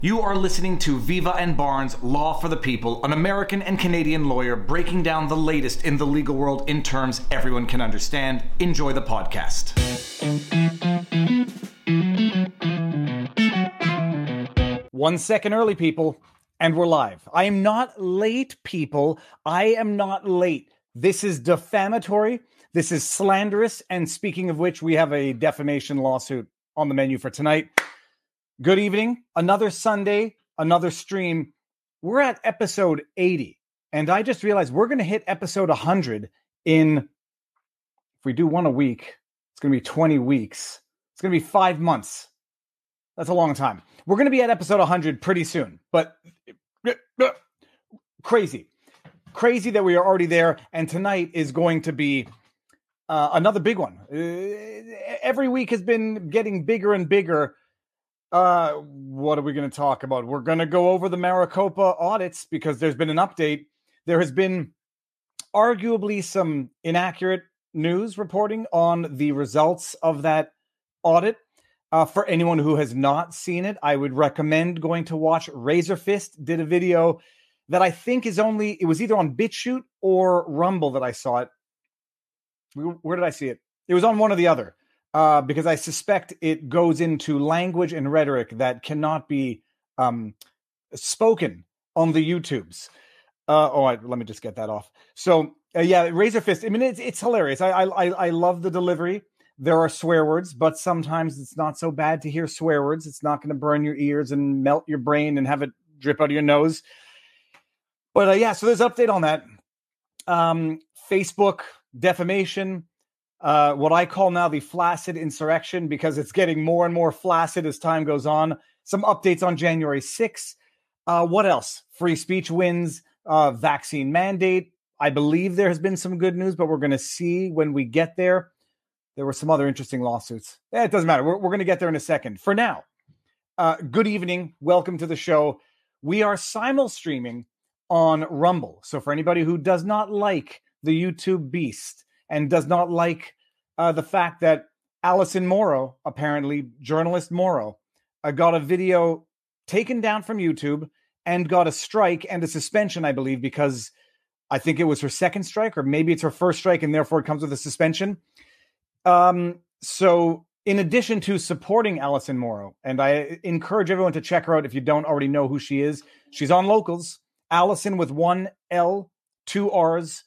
You are listening to Viva and Barnes, Law for the People, an American and Canadian lawyer breaking down the latest in the legal world in terms everyone can understand. Enjoy the podcast. 1 second early, people, and we're live. I am not late, people. I am not late. This is defamatory. This is slanderous. And speaking of which, we have a defamation lawsuit on the menu for tonight. Good evening. Another Sunday, another stream. We're at episode 80. And I just realized we're going to hit episode 100 in, if we do one a week, it's going to be 20 weeks. It's going to be 5 months. That's a long time. We're going to be at episode 100 pretty soon. But crazy. Crazy that we are already there. And tonight is going to be another big one. Every week has been getting bigger and bigger. What are we going to talk about? We're going to go over the Maricopa audits because there's been an update. There has been arguably some inaccurate news reporting on the results of that audit. For anyone who has not seen it, I would recommend going to watch. Razorfist did a video that I think it was either on BitChute or Rumble that I saw it. Where did I see it? It was on one or the other. Because I suspect it goes into language and rhetoric that cannot be spoken on the YouTubes. Let me just get that off. So, Razorfist. I mean, it's hilarious. I love the delivery. There are swear words, but sometimes it's not so bad to hear swear words. It's not going to burn your ears and melt your brain and have it drip out of your nose. But so there's an update on that. Facebook defamation. What I call now the flaccid insurrection, because it's getting more and more flaccid as time goes on. Some updates on January 6th. What else? Free speech wins, vaccine mandate. I believe there has been some good news, but we're going to see when we get there. There were some other interesting lawsuits. It doesn't matter. We're going to get there in a second. For now, good evening. Welcome to the show. We are simul-streaming on Rumble. So for anybody who does not like the YouTube beast, and does not like the fact that Alison Morrow, apparently journalist Morrow, got a video taken down from YouTube and got a strike and a suspension, I believe, because I think it was her second strike, or maybe it's her first strike, and therefore it comes with a suspension. So in addition to supporting Alison Morrow, and I encourage everyone to check her out if you don't already know who she is. She's on Locals. Alison with 1 L, 2 R's.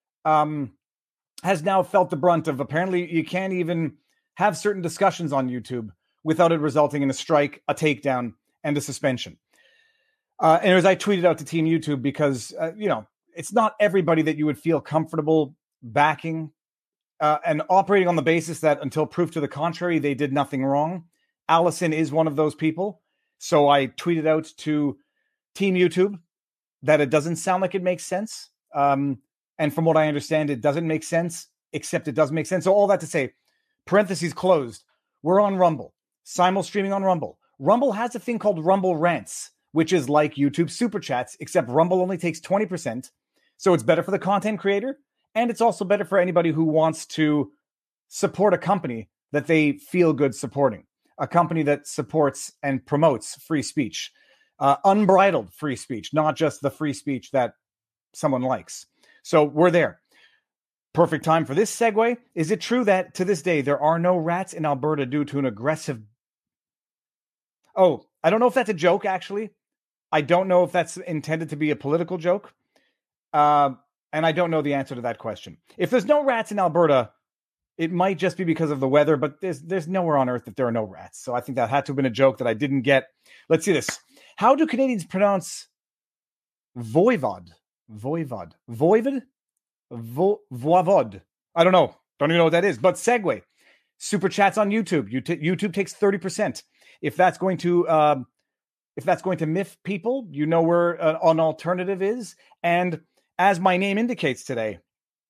Has now felt the brunt of, apparently you can't even have certain discussions on YouTube without it resulting in a strike, a takedown, and a suspension. And as I tweeted out to Team YouTube, because, it's not everybody that you would feel comfortable backing and operating on the basis that until proof to the contrary, they did nothing wrong. Alison is one of those people. So I tweeted out to Team YouTube that it doesn't sound like it makes sense. And from what I understand, it doesn't make sense, except it does make sense. So all that to say, parentheses closed. We're on Rumble, simul-streaming on Rumble. Rumble has a thing called Rumble Rants, which is like YouTube Super Chats, except Rumble only takes 20%. So it's better for the content creator, and it's also better for anybody who wants to support a company that they feel good supporting, a company that supports and promotes free speech, unbridled free speech, not just the free speech that someone likes. So we're there. Perfect time for this segue. Is it true that to this day there are no rats in Alberta due to an aggressive... Oh, I don't know if that's a joke, actually. I don't know if that's intended to be a political joke. And I don't know the answer to that question. If there's no rats in Alberta, it might just be because of the weather, but there's nowhere on earth that there are no rats. So I think that had to have been a joke that I didn't get. Let's see this. How do Canadians pronounce voivod? Voivod. I don't know. Don't even know what that is. But segue. Super chats on YouTube. YouTube takes 30%. If that's going to miff people, you know where an alternative is. And as my name indicates today,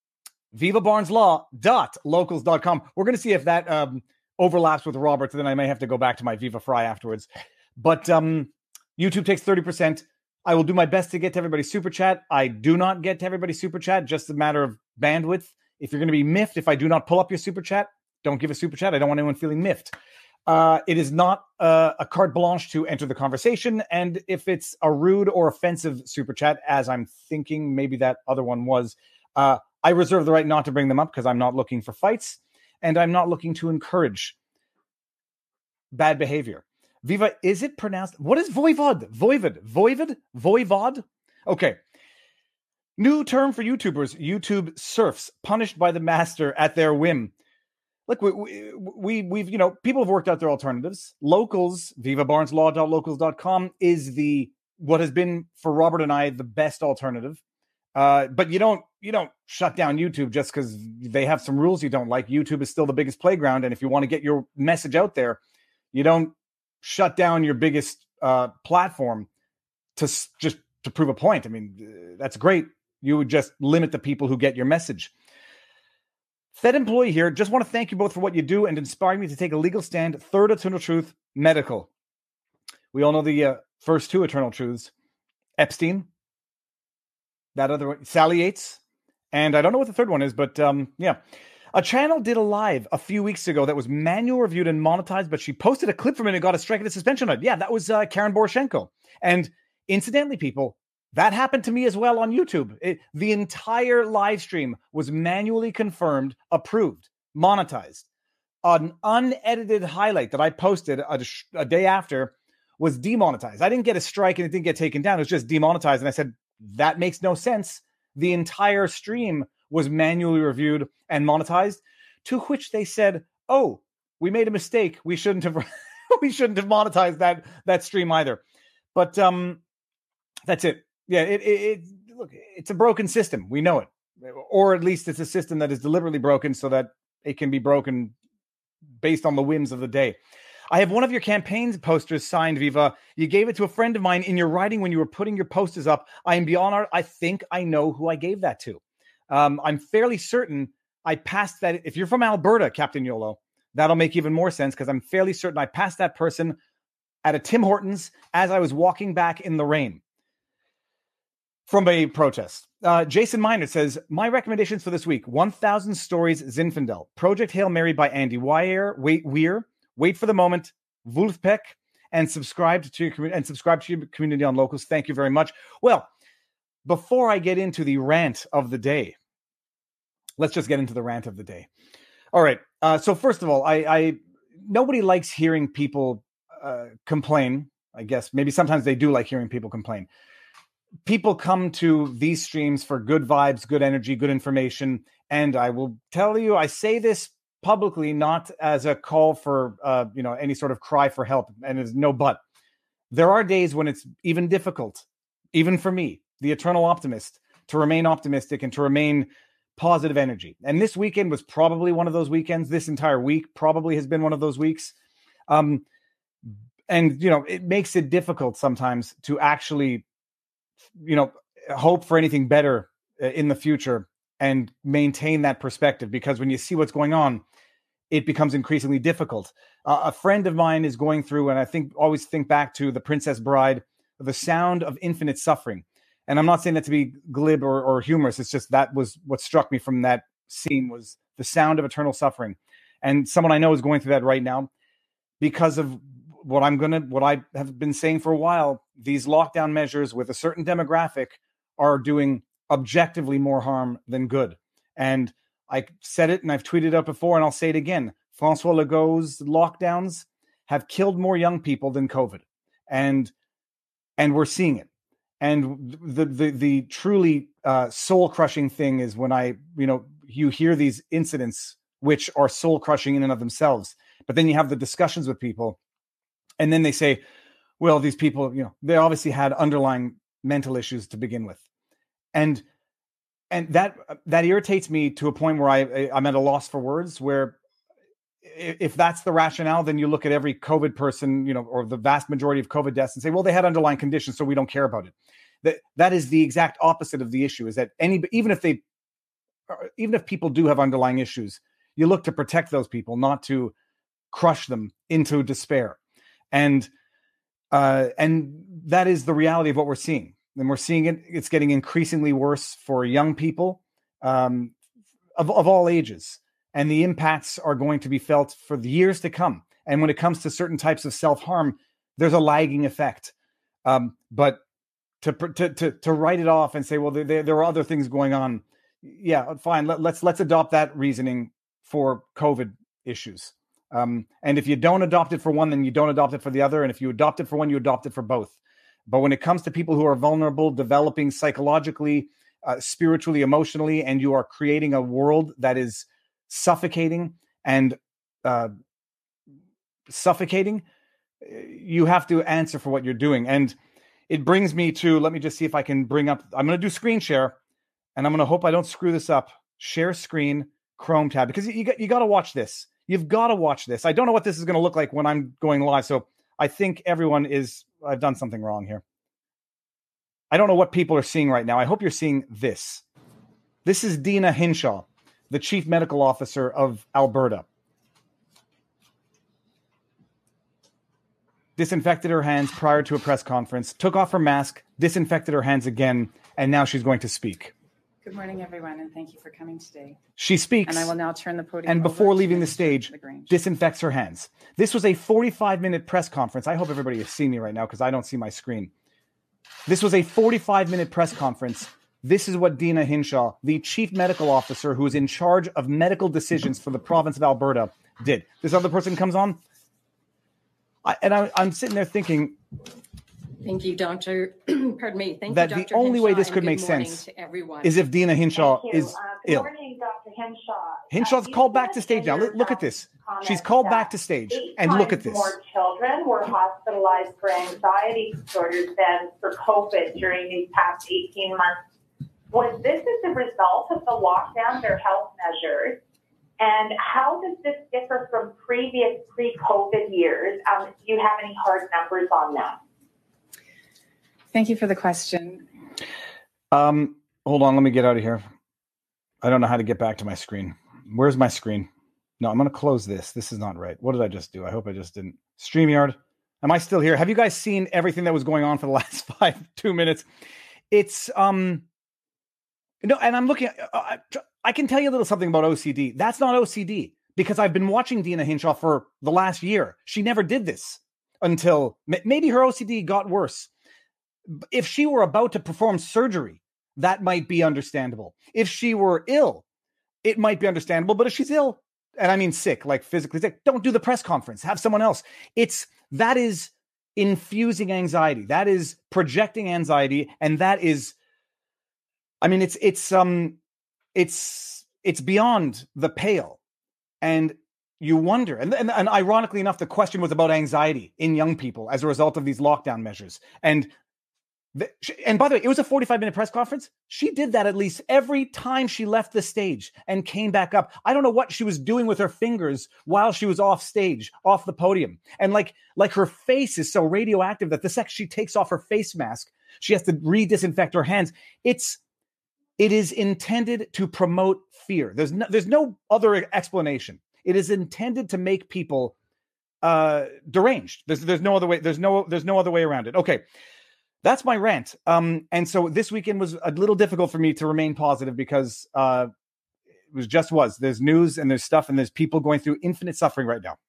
vivabarneslaw.locals.com. We're going to see if that overlaps with Robert. Then I may have to go back to my Viva Fry afterwards. But YouTube takes 30%. I will do my best to get to everybody's super chat. I do not get to everybody's super chat, just a matter of bandwidth. If you're going to be miffed, if I do not pull up your super chat, don't give a super chat. I don't want anyone feeling miffed. It is not a carte blanche to enter the conversation. And if it's a rude or offensive super chat, as I'm thinking maybe that other one was, I reserve the right not to bring them up because I'm not looking for fights and I'm not looking to encourage bad behavior. Viva, is it pronounced? What is voivod? Voivod? Okay. New term for YouTubers, YouTube serfs, punished by the master at their whim. Look, we've people have worked out their alternatives. Locals, vivabarneslaw.locals.com is what has been for Robert and I the best alternative. But you don't shut down YouTube just because they have some rules you don't like. YouTube is still the biggest playground, and if you want to get your message out there, you don't shut down your biggest platform to prove a point. I mean, that's great. You would just limit the people who get your message. Fed employee here. Just want to thank you both for what you do and inspiring me to take a legal stand. Third eternal truth, medical. We all know the first two eternal truths. Epstein. That other one, Sally Yates. And I don't know what the third one is, but yeah. A channel did a live a few weeks ago that was manual reviewed and monetized, but she posted a clip from it and got a strike and a suspension on it. Yeah, that was Karen Boroshenko. And incidentally, people, that happened to me as well on YouTube. The entire live stream was manually confirmed, approved, monetized. An unedited highlight that I posted a day after was demonetized. I didn't get a strike and it didn't get taken down. It was just demonetized. And I said, that makes no sense. The entire stream was manually reviewed and monetized, to which they said, oh, we made a mistake. We shouldn't have monetized that stream either. But that's it. Yeah, look, it's a broken system. We know it. Or at least it's a system that is deliberately broken so that it can be broken based on the whims of the day. I have one of your campaign posters signed, Viva. You gave it to a friend of mine in your writing when you were putting your posters up. I am beyond art. I think I know who I gave that to. I'm fairly certain I passed that. If you're from Alberta, Captain YOLO, that'll make even more sense because I'm fairly certain I passed that person at a Tim Hortons as I was walking back in the rain from a protest. Jason Miner says, my recommendations for this week, 1000 Stories Zinfandel, Project Hail Mary by Andy Weir, Wait for the Moment, Wolfpack, and subscribe to your community on Locals. Thank you very much. Well, before I get into the rant of the day, let's just get into the rant of the day. All right. So first of all, I nobody likes hearing people complain. I guess maybe sometimes they do like hearing people complain. People come to these streams for good vibes, good energy, good information. And I will tell you, I say this publicly, not as a call for, any sort of cry for help. And there's no but. There are days when it's even difficult, even for me, the eternal optimist, to remain optimistic and to remain positive energy. And this weekend was probably one of those weekends. This entire week probably has been one of those weeks. And, it makes it difficult sometimes to actually hope for anything better in the future and maintain that perspective, because when you see what's going on, it becomes increasingly difficult. A friend of mine is going through, and always think back to The Princess Bride, The Sound of Infinite Suffering. And I'm not saying that to be glib or humorous. It's just that was what struck me from that scene, was the sound of eternal suffering. And someone I know is going through that right now because of what I have been saying for a while. These lockdown measures with a certain demographic are doing objectively more harm than good. And I said it and I've tweeted out before, and I'll say it again. Francois Legault's lockdowns have killed more young people than COVID. And we're seeing it. And the truly soul crushing thing is when you hear these incidents, which are soul crushing in and of themselves, but then you have the discussions with people and then they say, well, these people, they obviously had underlying mental issues to begin with. And that irritates me to a point where I'm at a loss for words, where if that's the rationale, then you look at every COVID person, or the vast majority of COVID deaths and say, well, they had underlying conditions, so we don't care about it. That is the exact opposite of the issue, is that even if people do have underlying issues, you look to protect those people, not to crush them into despair. And that is the reality of what we're seeing. And we're seeing it's getting increasingly worse for young people of all ages. And the impacts are going to be felt for the years to come. And when it comes to certain types of self-harm, there's a lagging effect. But to write it off and say, well, there are other things going on. Yeah, fine. Let's adopt that reasoning for COVID issues. And if you don't adopt it for one, then you don't adopt it for the other. And if you adopt it for one, you adopt it for both. But when it comes to people who are vulnerable, developing psychologically, spiritually, emotionally, and you are creating a world that is suffocating and you have to answer for what you're doing. And it brings me to, let me just see if I can bring up, I'm going to do screen share, and I'm going to hope I don't screw this up. Share screen, Chrome tab, because you got to watch this. You've got to watch this. I don't know what this is going to look like when I'm going live. So I think I've done something wrong here. I don't know what people are seeing right now. I hope you're seeing this. This is Deena Hinshaw, the Chief Medical Officer of Alberta. Disinfected her hands prior to a press conference, took off her mask, disinfected her hands again, and now she's going to speak. Good morning, everyone, and thank you for coming today. She speaks. And I will now turn the podium and before leaving the stage, LaGrange disinfects her hands. This was a 45-minute press conference. I hope everybody is seeing me right now because I don't see my screen. This was a 45-minute press conference. This is what Deena Hinshaw, the Chief Medical Officer who is in charge of medical decisions for the province of Alberta, did. This other person comes on. I'm sitting there thinking, thank you, Dr. Pardon me. Thank that you, Dr. the only Hinshaw, way this could make sense is if Deena Hinshaw is ill. Good morning, Dr. Hinshaw. Hinshaw's called back to stage now. Look at this. She's called back to stage, and look at this. More children were hospitalized for anxiety disorders than for COVID during these past 18 months. Was this as a result of the lockdown, their health measures? And how does this differ from previous pre-COVID years? Do you have any hard numbers on that? Thank you for the question. Hold on, let me get out of here. I don't know how to get back to my screen. Where's my screen? No, I'm going to close this. This is not right. What did I just do? I hope I just didn't. StreamYard. Am I still here? Have you guys seen everything that was going on for the last 2 minutes? It's, and I'm looking at, I can tell you a little something about OCD. That's not OCD because I've been watching Deena Hinshaw for the last year. She never did this until maybe her OCD got worse. If she were about to perform surgery, that might be understandable. If she were ill, it might be understandable. But if she's ill, and I mean sick, like physically sick, don't do the press conference. Have someone else. That is infusing anxiety. That is projecting anxiety, and that is, I mean, it's beyond the pale. And you wonder, and ironically enough, the question was about anxiety in young people as a result of these lockdown measures. And by the way, it was a 45-minute press conference. She did that at least every time she left the stage and came back up. I don't know what she was doing with her fingers while she was off stage, off the podium. And like her face is so radioactive that the second she takes off her face mask, she has to re-disinfect her hands. It is intended to promote fear. There's no other explanation. It is intended to make people deranged. There's no other way. There's no other way around it. Okay. That's my rant. And so this weekend was a little difficult for me to remain positive because there's news and there's stuff and there's people going through infinite suffering right now.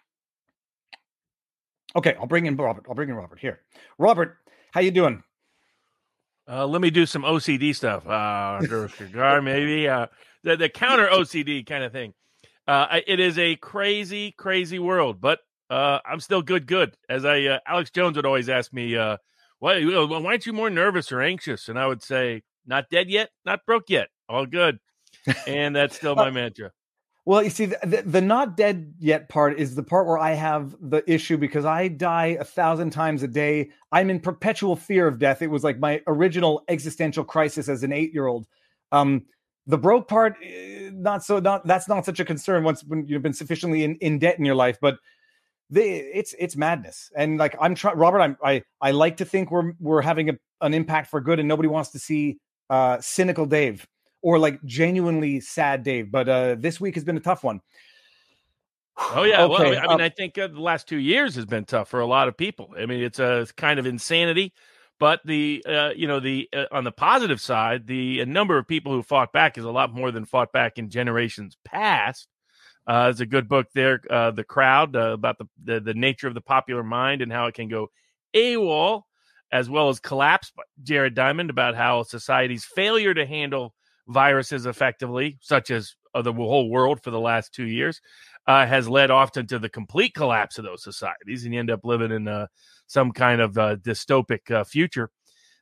Okay, I'll bring in Robert here. Robert, how you doing? Let me do some OCD stuff. Cigar, maybe the counter OCD kind of thing. It is a crazy, crazy world, but I'm still good. As Alex Jones would always ask me, why aren't you more nervous or anxious? And I would say, not dead yet, not broke yet, all good. And that's still my mantra. Well, you see, the not dead yet part is the part where I have the issue because I die 1,000 times a day. I'm in perpetual fear of death. It was like my original existential crisis as an 8-year-old. The broke part, that's not such a concern when you've been sufficiently in debt in your life, but it's madness. And like Robert, I like to think we're having an impact for good, and nobody wants to see cynical Dave or like genuinely sad Dave. But this week has been a tough one. Oh yeah, okay. Well, I mean, I think the last 2 years has been tough for a lot of people. I mean, it's a kind of insanity. But on the positive side, the number of people who fought back is a lot more than fought back in generations past. It's a good book there, The Crowd, about the nature of the popular mind and how it can go AWOL, as well as Collapse by Jared Diamond, about how society's failure to handle viruses effectively, such as the whole world for the last 2 years, has led often to the complete collapse of those societies, and you end up living in some kind of dystopic future.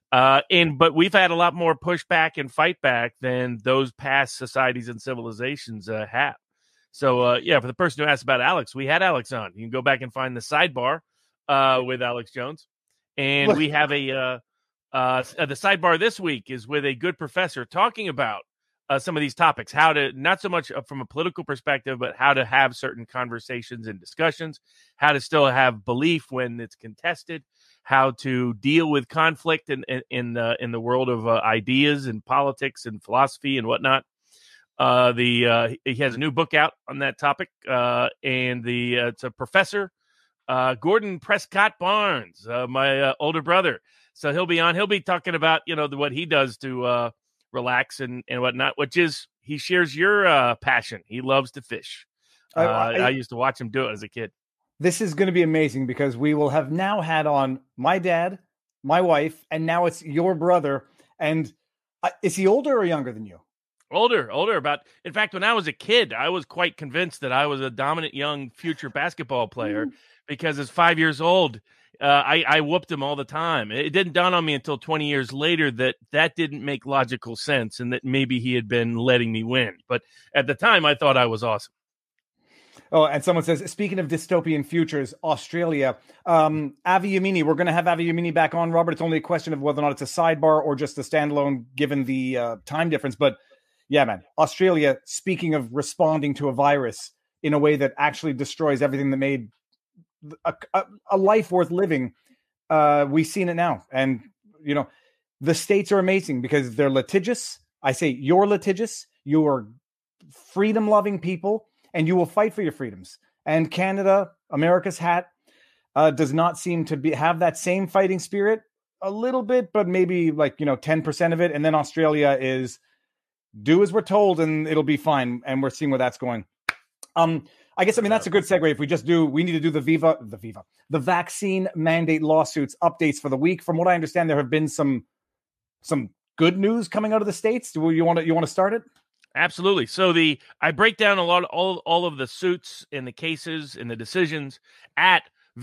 But we've had a lot more pushback and fight back than those past societies and civilizations have. So, for the person who asked about Alex, we had Alex on. You can go back and find the sidebar with Alex Jones. And we have the sidebar this week is with a good professor talking about some of these topics, how to, not so much from a political perspective, but how to have certain conversations and discussions, how to still have belief when it's contested, how to deal with conflict in the world of ideas and politics and philosophy and whatnot. He has a new book out on that topic, and it's a professor, Gordon Prescott Barnes, my older brother. So he'll be on. He'll be talking about what he does to relax and whatnot, which is he shares your passion. He loves to fish. I used to watch him do it as a kid. This is going to be amazing because we will have now had on my dad, my wife, and now it's your brother. And is he older or younger than you? Older. In fact, when I was a kid, I was quite convinced that I was a dominant young future basketball player because as 5 years old, I whooped him all the time. It didn't dawn on me until 20 years later that didn't make logical sense and that maybe he had been letting me win. But at the time, I thought I was awesome. Oh, and someone says, speaking of dystopian futures, Australia, Avi Yamini, we're going to have Avi Yamini back on, Robert. It's only a question of whether or not it's a sidebar or just a standalone given the time difference. But yeah, man, Australia, speaking of responding to a virus in a way that actually destroys everything that made a life worth living, we've seen it now. And, the states are amazing because they're litigious. I say you're litigious. You are freedom-loving people, and you will fight for your freedoms. And Canada, America's hat, does not seem to have that same fighting spirit a little bit, but maybe 10% of it. And then Australia is do as we're told and it'll be fine. And we're seeing where that's going. I guess, that's a good segue. If we need to do the vaccine mandate lawsuits updates for the week. From what I understand, there have been some good news coming out of the States. Do you want to start it? Absolutely. So I break down all of the suits and the cases and the decisions at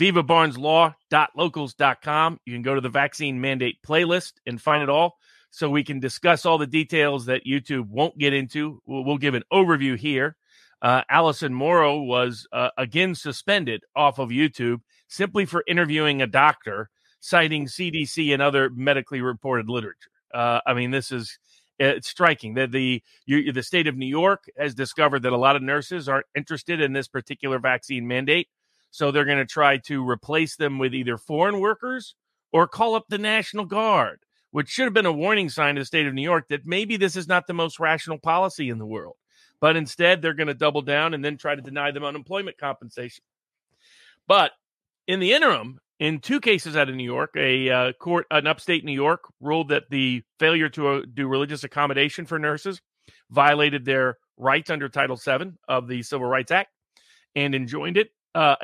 vivabarneslaw.locals.com. You can go to the vaccine mandate playlist and find it all. So we can discuss all the details that YouTube won't get into. We'll give an overview here. Allison Morrow was again suspended off of YouTube simply for interviewing a doctor, citing CDC and other medically reported literature. This is it's striking that the state of New York has discovered that a lot of nurses aren't interested in this particular vaccine mandate. So they're going to try to replace them with either foreign workers or call up the National Guard, which should have been a warning sign to the state of New York that maybe this is not the most rational policy in the world. But instead, they're going to double down and then try to deny them unemployment compensation. But in the interim, in two cases out of New York, an upstate New York ruled that the failure to do religious accommodation for nurses violated their rights under Title VII of the Civil Rights Act and enjoined it.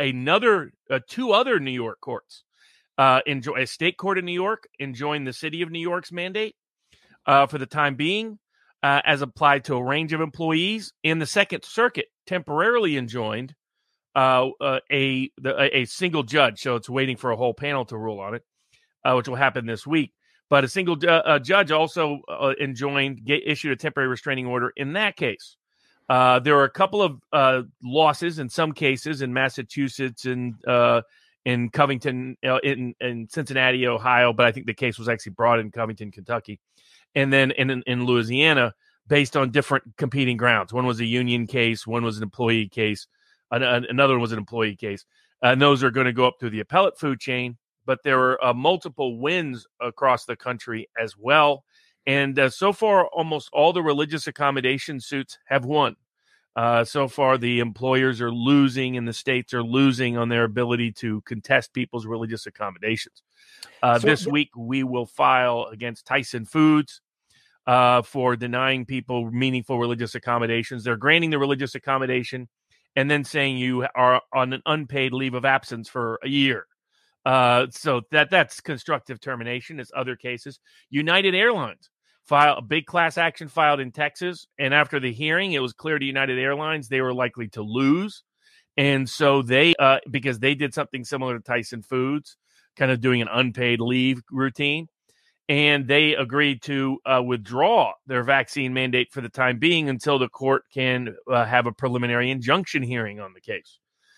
Two other New York courts, a state court in New York enjoined the city of New York's mandate for the time being, as applied to a range of employees. And the Second Circuit temporarily enjoined a single judge. So it's waiting for a whole panel to rule on it, which will happen this week. But a single judge also issued a temporary restraining order in that case. There are a couple of losses in some cases in Massachusetts and in Covington, in Cincinnati, Ohio, but I think the case was actually brought in Covington, Kentucky. And then in Louisiana, based on different competing grounds. One was a union case, one was an employee case, another one was an employee case. And those are going to go up through the appellate food chain, but there are multiple wins across the country as well. And so far, almost all the religious accommodation suits have won. So far, the employers are losing and the states are losing on their ability to contest people's religious accommodations. This week, we will file against Tyson Foods for denying people meaningful religious accommodations. They're granting the religious accommodation, and then saying you are on an unpaid leave of absence for a year. So that's constructive termination. As other cases, United Airlines filed a big class action filed in Texas, and after the hearing, it was clear to United Airlines they were likely to lose, and so they because they did something similar to Tyson Foods, kind of doing an unpaid leave routine, and they agreed to withdraw their vaccine mandate for the time being until the court can have a preliminary injunction hearing on the case.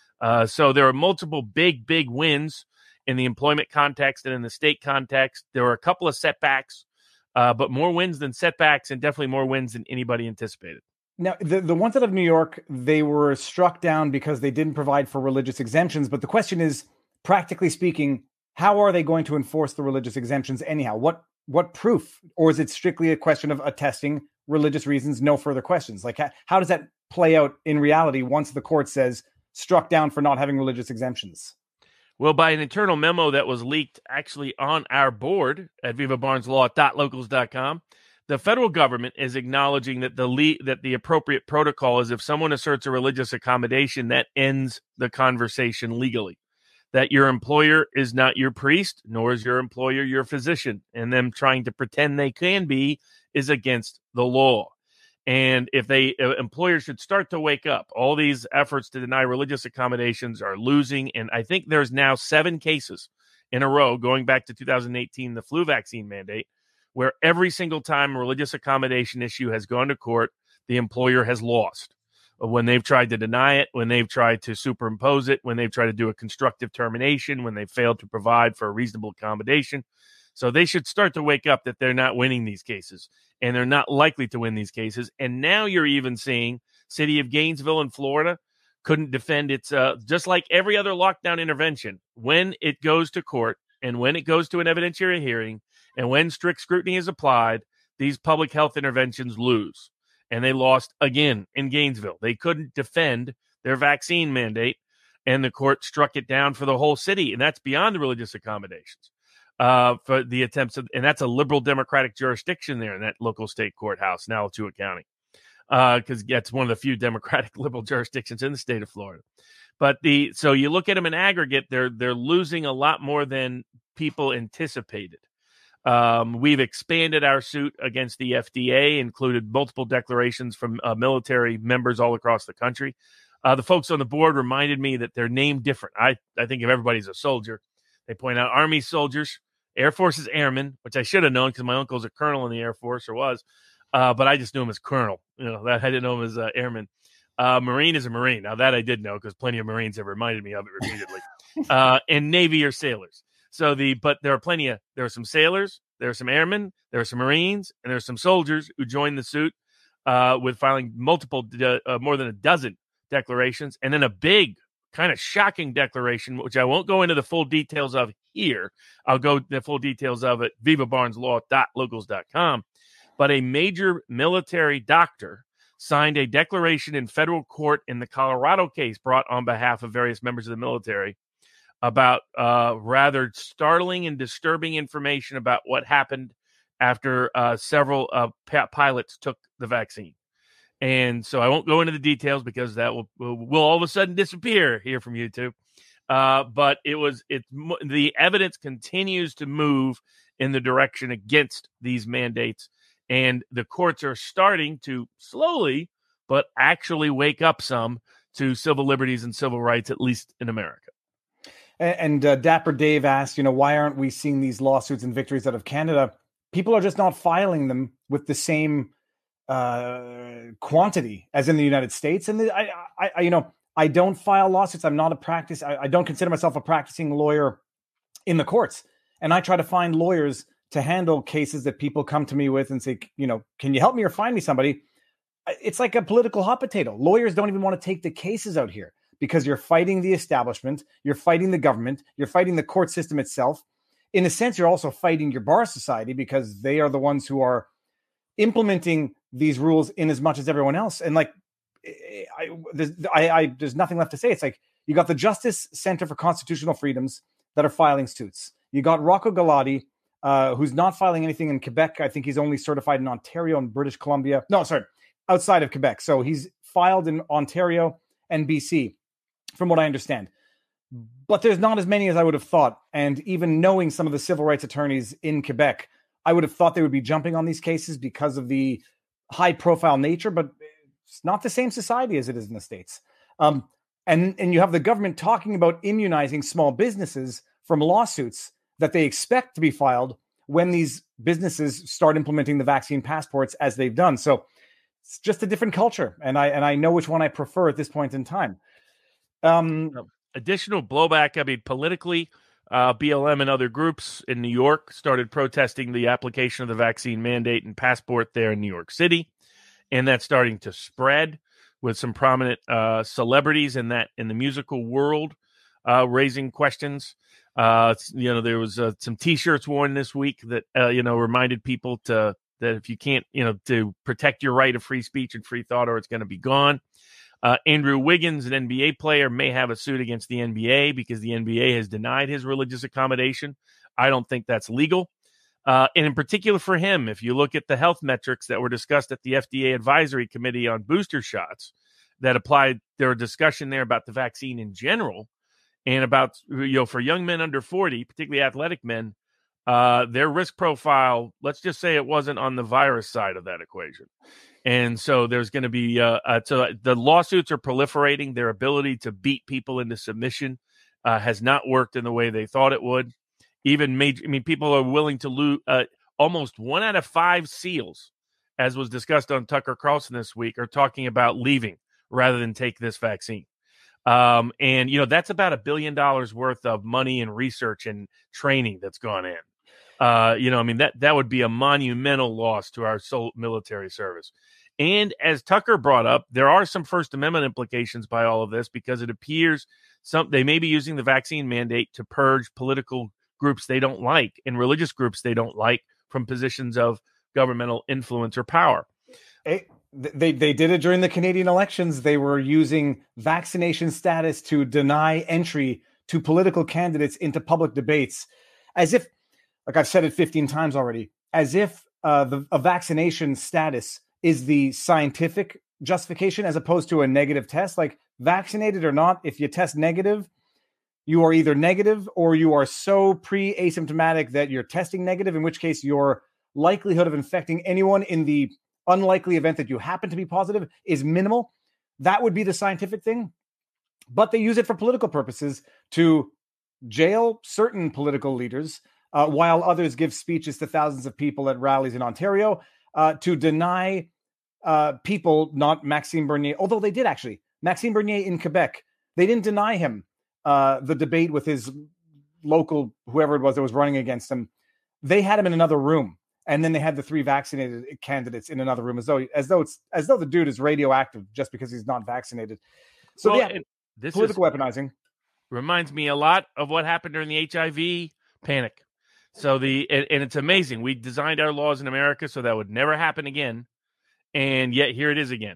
So there are multiple big wins in the employment context and in the state context. There were a couple of setbacks, but more wins than setbacks, and definitely more wins than anybody anticipated. Now, the ones out of New York, they were struck down because they didn't provide for religious exemptions. But the question is, practically speaking, how are they going to enforce the religious exemptions anyhow? What proof? Or is it strictly a question of attesting religious reasons, no further questions? Like, how does that play out in reality once the court says struck down for not having religious exemptions? Well, by an internal memo that was leaked actually on our board at vivabarneslaw.locals.com, the federal government is acknowledging that the appropriate protocol is if someone asserts a religious accommodation, that ends the conversation legally. That your employer is not your priest, nor is your employer your physician, and them trying to pretend they can be is against the law. And if employers should start to wake up, all these efforts to deny religious accommodations are losing. And I think there's now 7 cases in a row, going back to 2018, the flu vaccine mandate, where every single time a religious accommodation issue has gone to court, the employer has lost. When they've tried to deny it, when they've tried to superimpose it, when they've tried to do a constructive termination, when they've failed to provide for a reasonable accommodation. So they should start to wake up that they're not winning these cases, and they're not likely to win these cases. And now you're even seeing city of Gainesville in Florida couldn't defend its, just like every other lockdown intervention, when it goes to court and when it goes to an evidentiary hearing and when strict scrutiny is applied, these public health interventions lose. And they lost again in Gainesville. They couldn't defend their vaccine mandate, and the court struck it down for the whole city. And that's beyond the religious accommodations. For the attempts of, and that's a liberal Democratic jurisdiction there in that local state courthouse in Alachua County, because that's one of the few Democratic liberal jurisdictions in the state of Florida. But so you look at them in aggregate, they're losing a lot more than people anticipated. We've expanded our suit against the FDA, included multiple declarations from military members all across the country. The folks on the board reminded me that they're named different. I think if everybody's a soldier, they point out Army soldiers, Air Force is airmen, which I should have known because my uncle's a colonel in the Air Force, or was, but I just knew him as colonel. I didn't know him as airman. Marine is a Marine. Now that I did know because plenty of Marines have reminded me of it repeatedly. And Navy are sailors. But there are some sailors, there are some airmen, there are some Marines, and there are some soldiers who joined the suit with filing multiple, more than a dozen declarations, and then a big, kind of shocking declaration, which I won't go into the full details of here. I'll go the full details of it, vivabarneslaw.locals.com. But a major military doctor signed a declaration in federal court in the Colorado case brought on behalf of various members of the military about rather startling and disturbing information about what happened after several pilots took the vaccine. And so I won't go into the details because that will all of a sudden disappear here from YouTube. But the evidence continues to move in the direction against these mandates. And the courts are starting to slowly, but actually wake up some to civil liberties and civil rights, at least in America. And Dapper Dave asked, why aren't we seeing these lawsuits and victories out of Canada? People are just not filing them with the same quantity as in the United States. And I don't file lawsuits. I'm not I don't consider myself a practicing lawyer in the courts. And I try to find lawyers to handle cases that people come to me with and say, can you help me or find me somebody? It's like a political hot potato. Lawyers don't even want to take the cases out here because you're fighting the establishment, you're fighting the government, you're fighting the court system itself. In a sense, you're also fighting your bar society because they are the ones who are implementing these rules in as much as everyone else. And there's nothing left to say. It's like you got the Justice Center for Constitutional Freedoms that are filing suits. You got Rocco Galati, who's not filing anything in Quebec. I think he's only certified in Ontario and British Columbia. No, sorry, outside of Quebec. So he's filed in Ontario and BC, from what I understand. But there's not as many as I would have thought. And even knowing some of the civil rights attorneys in Quebec, I would have thought they would be jumping on these cases because of the high profile nature, but it's not the same society as it is in the States. And you have the government talking about immunizing small businesses from lawsuits that they expect to be filed when these businesses start implementing the vaccine passports as they've done. So it's just a different culture. And I know which one I prefer at this point in time. Additional blowback. I mean, politically, BLM and other groups in New York started protesting the application of the vaccine mandate and passport there in New York City. And that's starting to spread with some prominent celebrities in the musical world raising questions. There was some T-shirts worn this week that reminded people that if you can't, to protect your right of free speech and free thought, or it's going to be gone. Andrew Wiggins, an NBA player, may have a suit against the NBA because the NBA has denied his religious accommodation. I don't think that's legal. And in particular for him, if you look at the health metrics that were discussed at the FDA Advisory Committee on booster shots that applied, there were discussion there about the vaccine in general and about, for young men under 40, particularly athletic men, their risk profile, let's just say it wasn't on the virus side of that equation. And so there's going to be, so the lawsuits are proliferating. Their ability to beat people into submission has not worked in the way they thought it would. Even people are willing to lose almost 1 out of 5 SEALs, as was discussed on Tucker Carlson this week, are talking about leaving rather than take this vaccine. And that's about $1 billion worth of money and research and training that's gone in. That would be a monumental loss to our military service. And as Tucker brought up, there are some First Amendment implications by all of this, because it appears they may be using the vaccine mandate to purge political groups they don't like and religious groups they don't like from positions of governmental influence or power. They did it during the Canadian elections. They were using vaccination status to deny entry to political candidates into public debates, as if, like I've said it 15 times already, as if a vaccination status is the scientific justification as opposed to a negative test. Like, vaccinated or not, if you test negative, you are either negative or you are so pre-asymptomatic that you're testing negative, in which case your likelihood of infecting anyone in the unlikely event that you happen to be positive is minimal. That would be the scientific thing. But they use it for political purposes to jail certain political leaders, while others give speeches to thousands of people at rallies in Ontario, to deny people, not Maxime Bernier, although they did actually. Maxime Bernier in Quebec, they didn't deny him the debate with his local, whoever it was that was running against him. They had him in another room, and then they had the 3 vaccinated candidates in another room, as though the dude is radioactive just because he's not vaccinated. So this political weaponizing reminds me a lot of what happened during the HIV panic. So and it's amazing. We designed our laws in America so that would never happen again, and yet here it is again.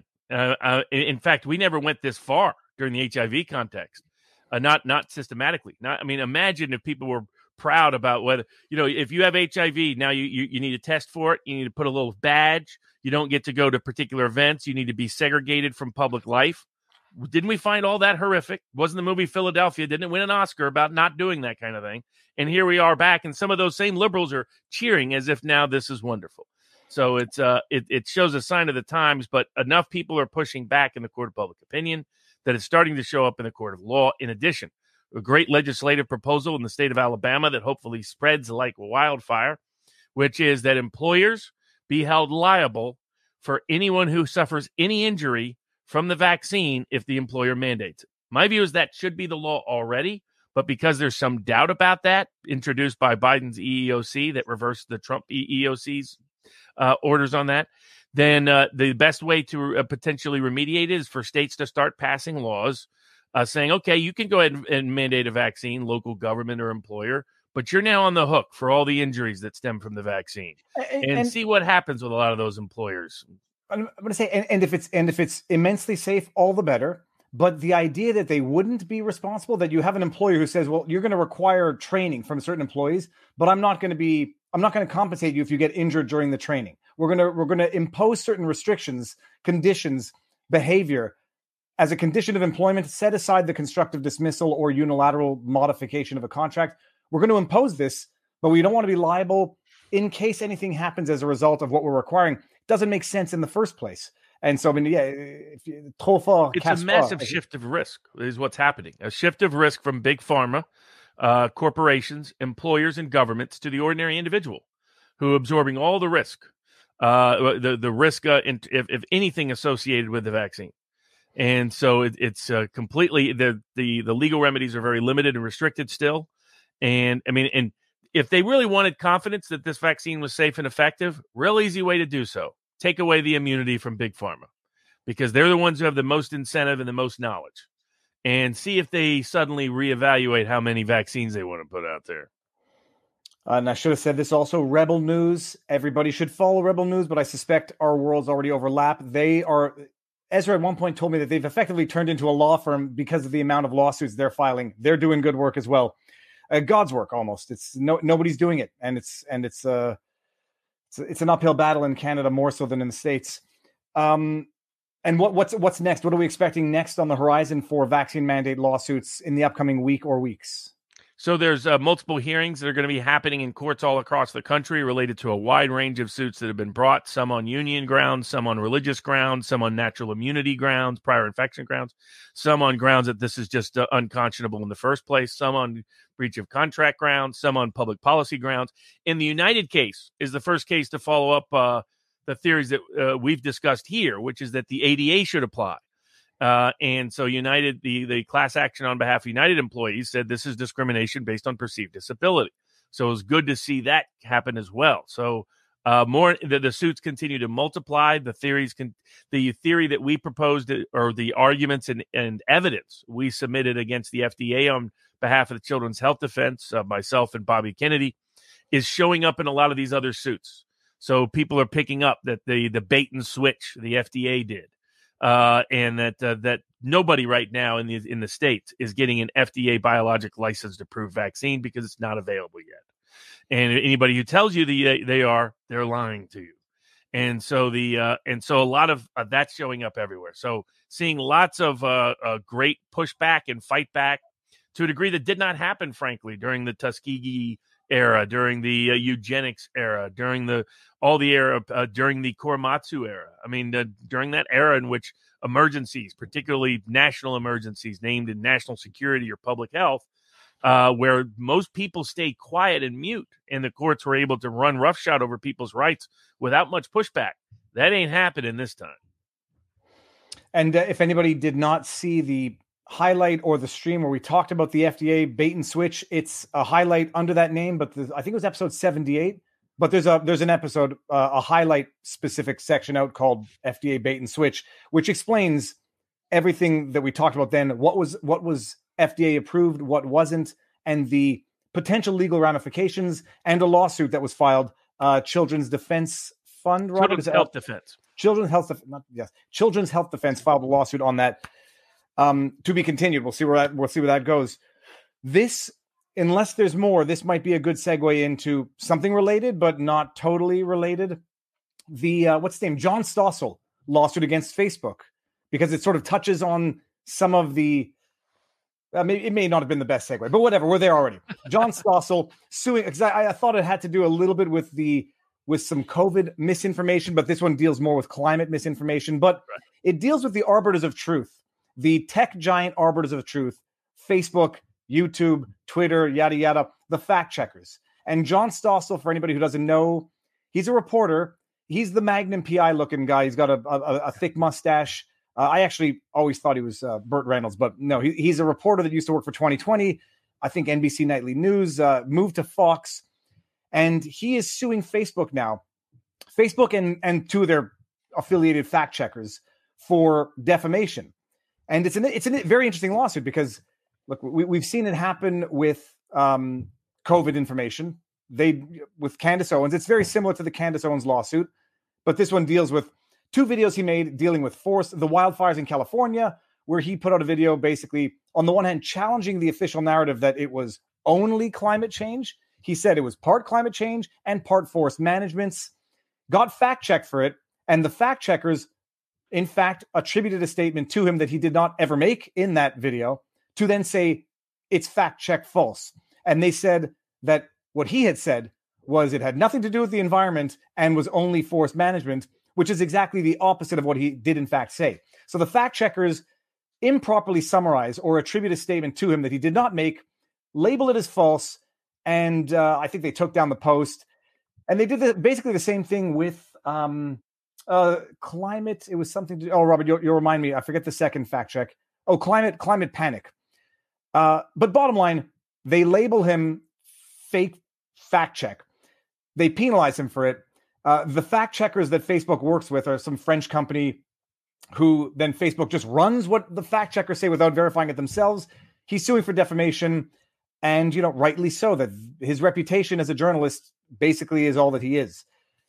In fact, we never went this far during the HIV context, not systematically. Imagine if people were proud about whether, if you have HIV, now you need to test for it. You need to put a little badge. You don't get to go to particular events. You need to be segregated from public life. Didn't we find all that horrific? Wasn't the movie Philadelphia? Didn't it win an Oscar about not doing that kind of thing? And here we are back, and some of those same liberals are cheering as if now this is wonderful. So it shows a sign of the times, but enough people are pushing back in the court of public opinion that it's starting to show up in the court of law. In addition, a great legislative proposal in the state of Alabama that hopefully spreads like wildfire, which is that employers be held liable for anyone who suffers any injury from the vaccine if the employer mandates it. My view is that should be the law already, but because there's some doubt about that, introduced by Biden's EEOC that reversed the Trump EEOC's orders on that, then the best way to potentially remediate it is for states to start passing laws saying, okay, you can go ahead and mandate a vaccine, local government or employer, but you're now on the hook for all the injuries that stem from the vaccine, and see what happens with a lot of those employers. I'm going to say, and if it's immensely safe, all the better. But the idea that they wouldn't be responsible, that you have an employer who says, well, you're going to require training from certain employees, but I'm not going to compensate you if you get injured during the training. We're going to impose certain restrictions, conditions, behavior as a condition of employment, set aside the constructive dismissal or unilateral modification of a contract. We're going to impose this, but we don't want to be liable in case anything happens as a result of what we're requiring. It doesn't make sense in the first place. And so, I mean, yeah, it's a massive shift of risk is what's happening. A shift of risk from big pharma, corporations, employers, and governments to the ordinary individual who are absorbing all the risk, the risk, if anything associated with the vaccine. And so it's completely, the legal remedies are very limited and restricted still. And I mean, and if they really wanted confidence that this vaccine was safe and effective, real easy way to do so. Take away the immunity from big pharma, because they're the ones who have the most incentive and the most knowledge, and see if they suddenly reevaluate how many vaccines they want to put out there. And I should have said this also, Rebel News. Everybody should follow Rebel News, but I suspect our worlds already overlap. Ezra at one point told me that they've effectively turned into a law firm because of the amount of lawsuits they're filing. They're doing good work as well. God's work almost. Nobody's doing it. And it's an uphill battle in Canada more so than in the States. And what's next? What are we expecting next on the horizon for vaccine mandate lawsuits in the upcoming week or weeks? So there's multiple hearings that are going to be happening in courts all across the country related to a wide range of suits that have been brought, some on union grounds, some on religious grounds, some on natural immunity grounds, prior infection grounds, some on grounds that this is just unconscionable in the first place, some on breach of contract grounds, some on public policy grounds. In the United case is the first case to follow up the theories that we've discussed here, which is that the ADA should apply. And so United, the class action on behalf of United employees, said this is discrimination based on perceived disability. So it was good to see that happen as well. So the suits continue to multiply. The theory that we proposed, or the arguments and evidence we submitted against the FDA on behalf of the Children's Health Defense, myself and Bobby Kennedy, is showing up in a lot of these other suits. So people are picking up that the bait and switch the FDA did. And that nobody right now in the States is getting an FDA biologic license to prove vaccine because it's not available yet. And anybody who tells you they're lying to you. And so a lot of that's showing up everywhere. So seeing lots of great pushback and fight back to a degree that did not happen, frankly, during the Tuskegee era, during the eugenics era, during the Korematsu era. I mean, during that era in which emergencies, particularly national emergencies named in national security or public health, where most people stayed quiet and mute, and the courts were able to run roughshod over people's rights without much pushback. That ain't happening this time. And if anybody did not see the highlight or the stream where we talked about the FDA bait and switch, it's a highlight under that name, but I think it was episode 78. But there's an episode, a highlight specific section out called FDA bait and switch, which explains everything that we talked about then. What was FDA approved, what wasn't, and the potential legal ramifications, and a lawsuit that was filed. Children's Defense Fund, Children's Health Defense. Children's Health Defense filed a lawsuit on that. To be continued. We'll see where that goes. This, unless there's more, this might be a good segue into something related, but not totally related. The what's the name? John Stossel lawsuit against Facebook, because it sort of touches on some of the. It may not have been the best segue, but whatever. We're there already. John Stossel suing, because I thought it had to do a little bit with some COVID misinformation, but this one deals more with climate misinformation. But it deals with the arbiters of truth. The tech giant arbiters of truth, Facebook, YouTube, Twitter, yada, yada, the fact checkers. And John Stossel, for anybody who doesn't know, he's a reporter. He's the Magnum PI looking guy. He's got a thick mustache. I actually always thought he was Burt Reynolds, but no, he's a reporter that used to work for 2020. I think NBC Nightly News, moved to Fox. And he is suing Facebook now. Facebook and two of their affiliated fact checkers for defamation. And it's a very interesting lawsuit because, look, we've seen it happen with COVID information. With Candace Owens, it's very similar to the Candace Owens lawsuit, but this one deals with two videos he made dealing with the wildfires in California, where he put out a video basically, on the one hand, challenging the official narrative that it was only climate change. He said it was part climate change and part forest managements. Got fact checked for it, and the fact checkers in fact, attributed a statement to him that he did not ever make in that video, to then say it's fact check false. And they said that what he had said was it had nothing to do with the environment and was only forest management, which is exactly the opposite of what he did in fact say. So the fact checkers improperly summarize or attribute a statement to him that he did not make, label it as false, and I think they took down the post. And they did basically the same thing with climate. It was something to, Robert, you'll remind me. I forget the second fact check. Oh, climate panic. But bottom line, they label him fake fact check. They penalize him for it. The fact checkers that Facebook works with are some French company who then Facebook just runs what the fact checkers say without verifying it themselves. He's suing for defamation, and, rightly so, that his reputation as a journalist basically is all that he is.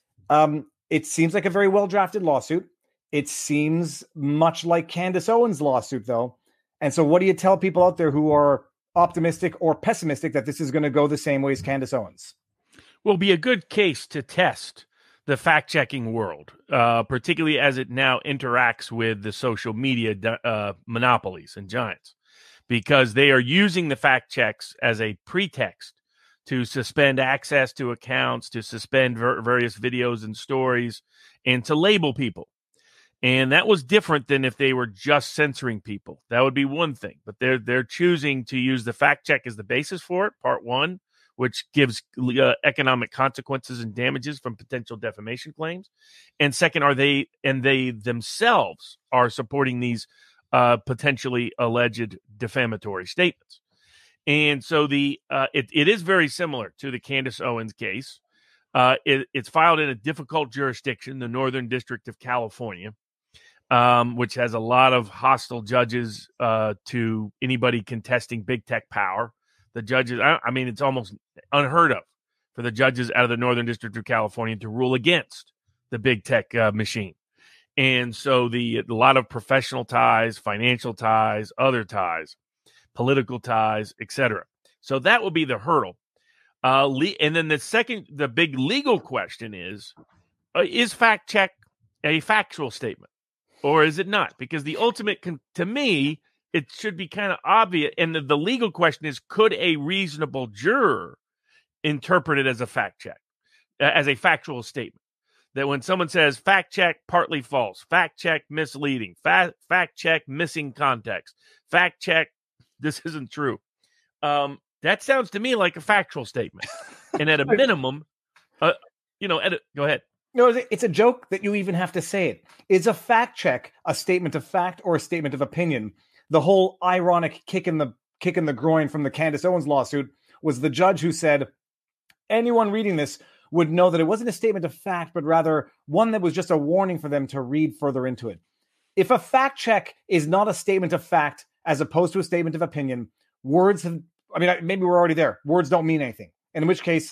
It seems like a very well-drafted lawsuit. It seems much like Candace Owens' lawsuit, though. And so what do you tell people out there who are optimistic or pessimistic that this is going to go the same way as Candace Owens? Will be a good case to test the fact-checking world, particularly as it now interacts with the social media monopolies and giants, because they are using the fact checks as a pretext to suspend access to accounts, to suspend various videos and stories, and to label people. And that was different than if they were just censoring people. That would be one thing. But they're choosing to use the fact check as the basis for it, part one, which gives economic consequences and damages from potential defamation claims. And second, they themselves are supporting these potentially alleged defamatory statements. And so it is very similar to the Candace Owens case. It's filed in a difficult jurisdiction, the Northern District of California, which has a lot of hostile judges to anybody contesting big tech power. The judges, it's almost unheard of for the judges out of the Northern District of California to rule against the big tech machine. And so a lot of professional ties, financial ties, other ties, political ties, etc. So that will be the hurdle. And then the big legal question is fact check a factual statement, or is it not? Because the ultimate, to me, it should be kind of obvious. And the legal question is, could a reasonable juror interpret it as a fact check, as a factual statement? That when someone says fact check, partly false, fact check, misleading, fact check, missing context, fact check, this isn't true. That sounds to me like a factual statement. And at a minimum, go ahead. No, it's a joke that you even have to say it. Is a fact check a statement of fact or a statement of opinion? The whole ironic kick in the groin from the Candace Owens lawsuit was the judge who said anyone reading this would know that it wasn't a statement of fact, but rather one that was just a warning for them to read further into it. If a fact check is not a statement of fact as opposed to a statement of opinion, maybe we're already there. Words don't mean anything, in which case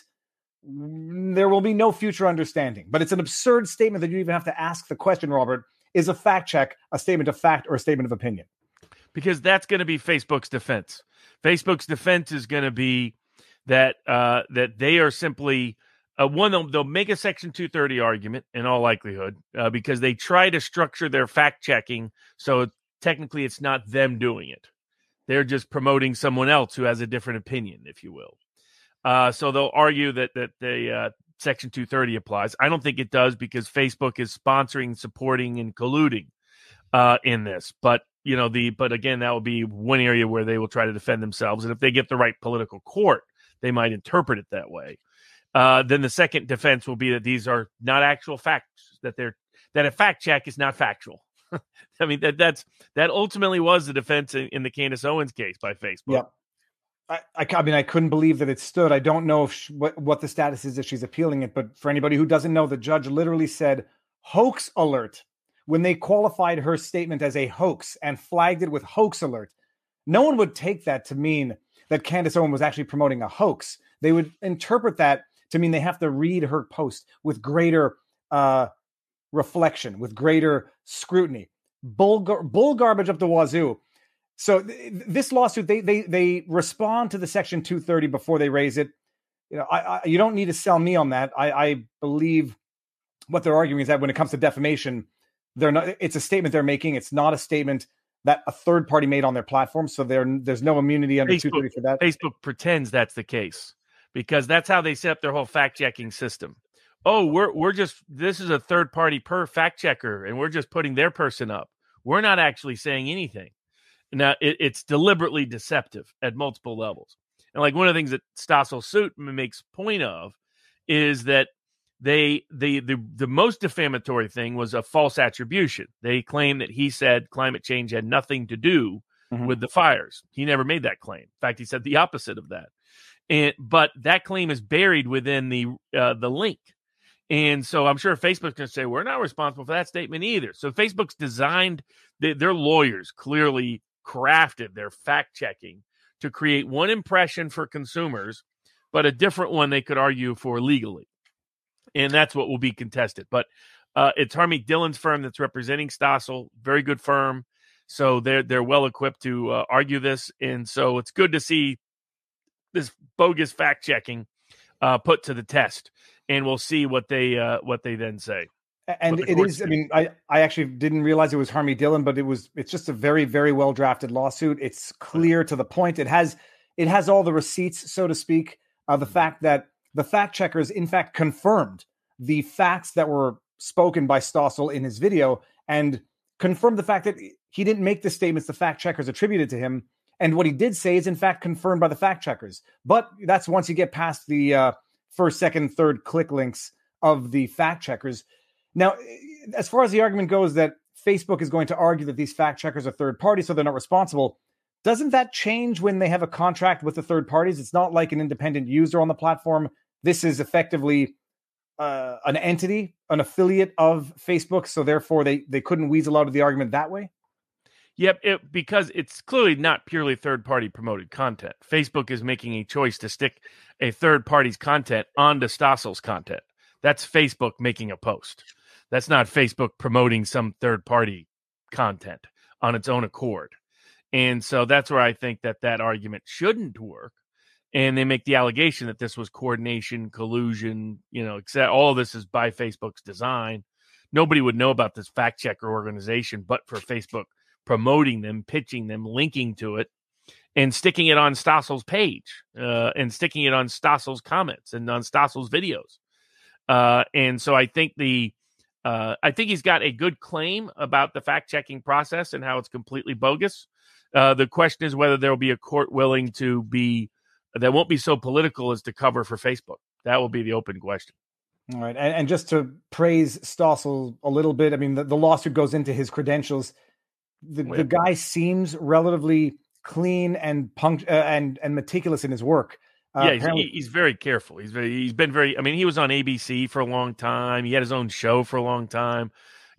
there will be no future understanding. But it's an absurd statement that you even have to ask the question, Robert, is a fact check a statement of fact or a statement of opinion? Because that's going to be Facebook's defense. Facebook's defense is going to be that they are simply they'll make a Section 230 argument in all likelihood because they try to structure their fact checking so technically it's not them doing it. They're just promoting someone else who has a different opinion, if you will. So they'll argue that the Section 230 applies. I don't think it does because Facebook is sponsoring, supporting, and colluding in this. But again, that will be one area where they will try to defend themselves. And if they get the right political court, they might interpret it that way. Then the second defense will be that these are not actual facts, that a fact check is not factual. That ultimately was the defense in the Candace Owens case by Facebook. Yeah. I couldn't believe that it stood. I don't know what the status is if she's appealing it, but for anybody who doesn't know, the judge literally said hoax alert when they qualified her statement as a hoax and flagged it with hoax alert. No one would take that to mean that Candace Owens was actually promoting a hoax. They would interpret that to mean they have to read her post with greater reflection, with greater scrutiny. Bull garbage up the wazoo. So this lawsuit, they respond to the Section 230 before they raise it. You don't need to sell me on that. I believe what they're arguing is that when it comes to defamation, they're not. It's a statement they're making. It's not a statement that a third party made on their platform. So there's no immunity under 230 for that. Facebook pretends that's the case because that's how they set up their whole fact checking system. Oh, this is a third party fact checker, and we're just putting their person up. We're not actually saying anything. Now, it's deliberately deceptive at multiple levels. And like one of the things that Stossel suit makes point of is that the most defamatory thing was a false attribution. They claim that he said climate change had nothing to do with the fires. He never made that claim. In fact, he said the opposite of that. But that claim is buried within the link. And so I'm sure Facebook's going to say, we're not responsible for that statement either. So Facebook's designed, their lawyers clearly crafted their fact checking to create one impression for consumers, but a different one they could argue for legally. And that's what will be contested. But it's Harmeet Dillon's firm that's representing Stossel, very good firm. So they're well equipped to argue this. And so it's good to see this bogus fact checking put to the test. And we'll see what they then say. And it is, I mean, I actually didn't realize it was Harmeet Dillon, but it's just a very, very well drafted lawsuit. It's clear to the point. It has all the receipts, so to speak. The fact that the fact checkers, in fact, confirmed the facts that were spoken by Stossel in his video and confirmed the fact that he didn't make the statements the fact checkers attributed to him. And what he did say is, in fact, confirmed by the fact checkers. But that's once you get past the first, second, third click links of the fact checkers. Now, as far as the argument goes that Facebook is going to argue that these fact checkers are third parties, so they're not responsible, doesn't that change when they have a contract with the third parties? It's not like an independent user on the platform. This is effectively an entity, an affiliate of Facebook, so therefore they couldn't weasel out of the argument that way? Yep, because it's clearly not purely third-party promoted content. Facebook is making a choice to stick a third party's content onto Stossel's content. That's Facebook making a post. That's not Facebook promoting some third-party content on its own accord. And so that's where I think that argument shouldn't work. And they make the allegation that this was coordination, collusion, all of this is by Facebook's design. Nobody would know about this fact-checker organization but for Facebook promoting them, pitching them, linking to it, and sticking it on Stossel's page, and sticking it on Stossel's comments and on Stossel's videos. And so I think I think he's got a good claim about the fact-checking process and how it's completely bogus. The question is whether there will be a court willing to be that won't be so political as to cover for Facebook. That will be the open question. All right, and just to praise Stossel a little bit, I mean, the lawsuit goes into his credentials. The guy seems relatively clean and meticulous in his work. He's very careful. He's been very. I mean, he was on ABC for a long time. He had his own show for a long time.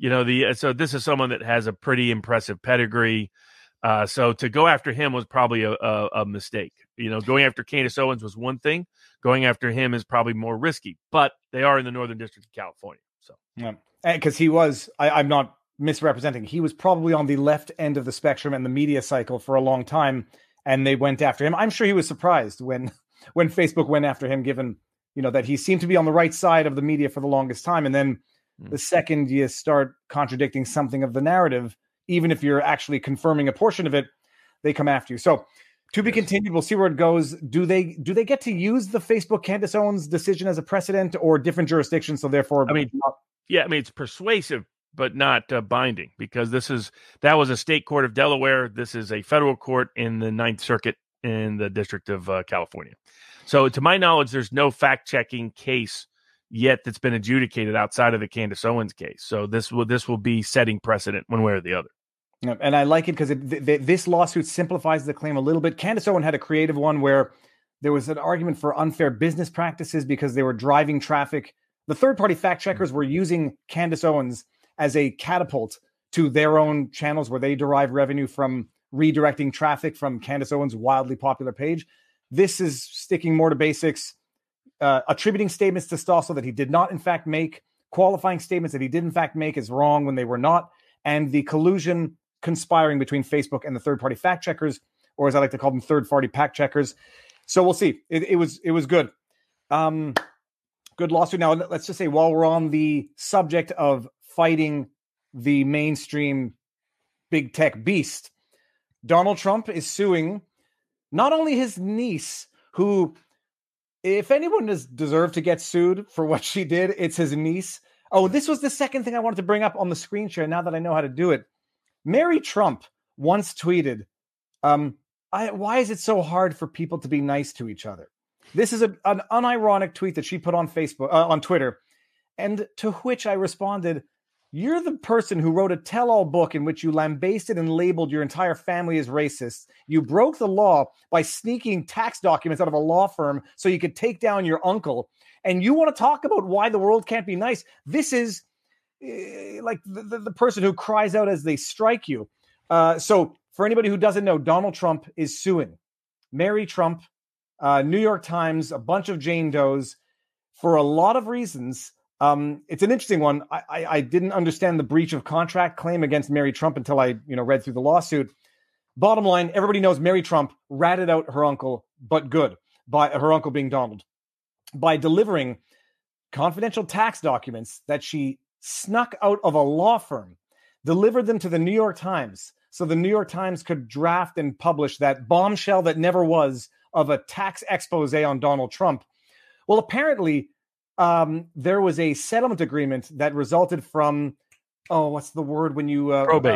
So this is someone that has a pretty impressive pedigree. So to go after him was probably a mistake. Going after Candace Owens was one thing. Going after him is probably more risky. But they are in the Northern District of California. So yeah, because he was. I'm not misrepresenting. He was probably on the left end of the spectrum and the media cycle for a long time, and they went after him. I'm sure he was surprised when Facebook went after him, given that he seemed to be on the right side of the media for the longest time, and then the second you start contradicting something of the narrative, even if you're actually confirming a portion of it, they come after you. So to be continued. We'll see where it goes. Do they get to use the Facebook Candace Owens decision as a precedent, or different jurisdictions? So therefore, it's persuasive, but not binding, because that was a state court of Delaware. This is a federal court in the Ninth Circuit in the District of California. So to my knowledge, there's no fact-checking case yet that's been adjudicated outside of the Candace Owens case. So this will be setting precedent one way or the other. And I like it because this lawsuit simplifies the claim a little bit. Candace Owens had a creative one where there was an argument for unfair business practices because they were driving traffic. The third-party fact-checkers were using Candace Owens as a catapult to their own channels where they derive revenue from redirecting traffic from Candace Owens' wildly popular page. This is sticking more to basics, attributing statements to Stossel that he did not, in fact, make, qualifying statements that he did, in fact, make as wrong when they were not, and the collusion conspiring between Facebook and the third-party fact-checkers, or as I like to call them, third-party fact-checkers. So we'll see. It was good. Good lawsuit. Now, let's just say, while we're on the subject of fighting the mainstream big tech beast. Donald Trump is suing not only his niece, who, if anyone has deserved to get sued for what she did, it's his niece. Oh, this was the second thing I wanted to bring up on the screen share now that I know how to do it. Mary Trump once tweeted, why is it so hard for people to be nice to each other? This is an unironic tweet that she put on Facebook, on Twitter, and to which I responded, you're the person who wrote a tell-all book in which you lambasted and labeled your entire family as racist. You broke the law by sneaking tax documents out of a law firm so you could take down your uncle. And you want to talk about why the world can't be nice. This is like the person who cries out as they strike you. So for anybody who doesn't know, Donald Trump is suing Mary Trump, New York Times, a bunch of Jane Does for a lot of reasons. It's an interesting one. I didn't understand the breach of contract claim against Mary Trump until I read through the lawsuit. Bottom line, everybody knows Mary Trump ratted out her uncle, but good, by her uncle being Donald, by delivering confidential tax documents that she snuck out of a law firm, delivered them to the New York Times so the New York Times could draft and publish that bombshell that never was of a tax expose on Donald Trump. Well, apparently, there was a settlement agreement that resulted from, what's the word when you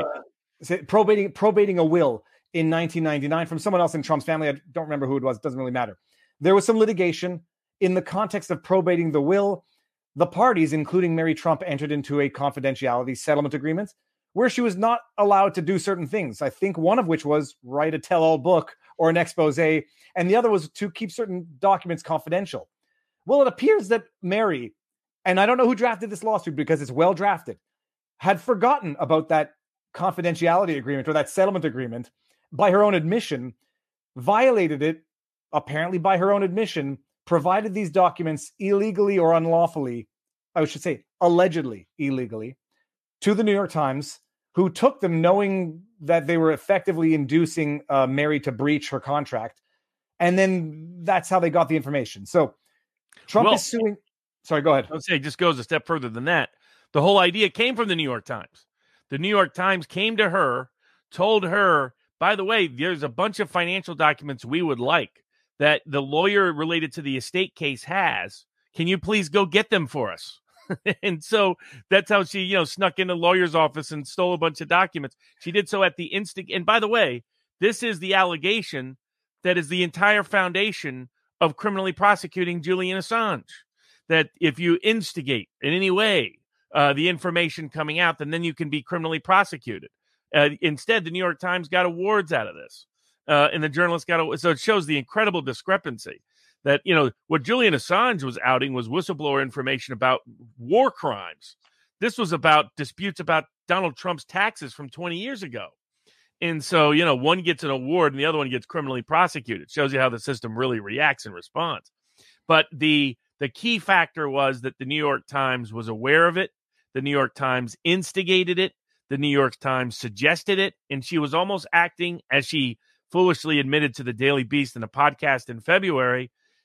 probating a will in 1999 from someone else in Trump's family. I don't remember who it was. It doesn't really matter. There was some litigation in the context of probating the will. The parties, including Mary Trump, entered into a confidentiality settlement agreement where she was not allowed to do certain things. I think one of which was write a tell-all book or an expose, and the other was to keep certain documents confidential. Well, it appears that Mary, and I don't know who drafted this lawsuit because it's well drafted, had forgotten about that confidentiality agreement or that settlement agreement. By her own admission, violated it, apparently by her own admission, provided these documents illegally or unlawfully, I should say allegedly illegally, to the New York Times, who took them knowing that they were effectively inducing Mary to breach her contract. And then that's how they got the information. So Trump is suing. Sorry, go ahead. I would say it just goes a step further than that. The whole idea came from the New York Times. The New York Times came to her, told her, by the way, there's a bunch of financial documents we would like that the lawyer related to the estate case has. Can you please go get them for us? And so that's how she, snuck into the lawyer's office and stole a bunch of documents. She did so at the instant. And by the way, this is the allegation that is the entire foundation of criminally prosecuting Julian Assange. That if you instigate in any way the information coming out, then you can be criminally prosecuted. Instead, the New York Times got awards out of this. And the journalist so it shows the incredible discrepancy that, what Julian Assange was outing was whistleblower information about war crimes. This was about disputes about Donald Trump's taxes from 20 years ago. And so, one gets an award and the other one gets criminally prosecuted. Shows you how the system really reacts and responds. But the key factor was that the New York Times was aware of it. The New York Times instigated it. The New York Times suggested it. And she was almost acting, as she foolishly admitted to the Daily Beast in a podcast in February,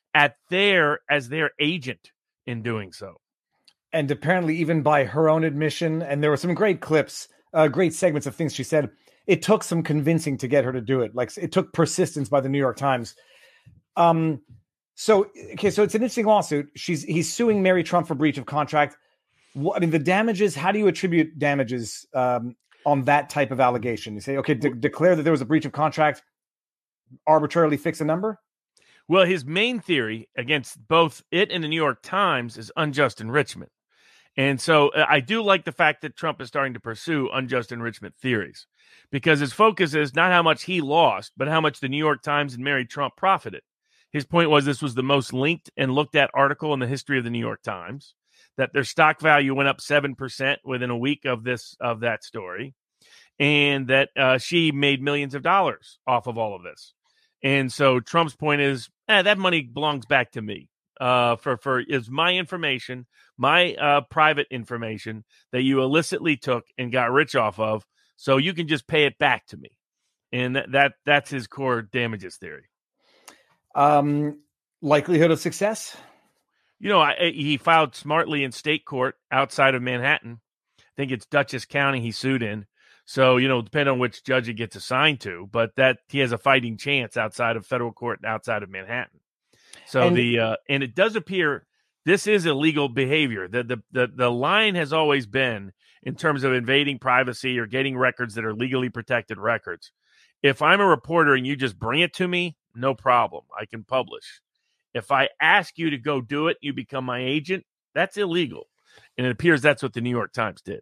as their agent in doing so. And apparently even by her own admission, and there were some great clips, great segments of things she said, it took some convincing to get her to do it. Like, it took persistence by the New York Times. So it's an interesting lawsuit. He's suing Mary Trump for breach of contract. The damages, how do you attribute damages on that type of allegation? You say, okay, declare that there was a breach of contract, arbitrarily fix a number? Well, his main theory against both it and the New York Times is unjust enrichment. And so I do like the fact that Trump is starting to pursue unjust enrichment theories, because his focus is not how much he lost, but how much the New York Times and Mary Trump profited. His point was this was the most linked and looked at article in the history of the New York Times, that their stock value went up 7% within a week of that story, and that she made millions of dollars off of all of this. And so Trump's point is, that money belongs back to me. For is my information, my private information that you illicitly took and got rich off of, so you can just pay it back to me. And that's his core damages theory. Likelihood of success? He filed smartly in state court outside of Manhattan. think it's Dutchess County he sued in. So, depending on which judge he gets assigned to, but that he has a fighting chance outside of federal court and outside of Manhattan. So and it does appear this is illegal behavior. The line has always been in terms of invading privacy or getting records that are legally protected records. If I'm a reporter and you just bring it to me, no problem. I can publish. If I ask you to go do it, you become my agent, that's illegal. And it appears that's what the New York Times did.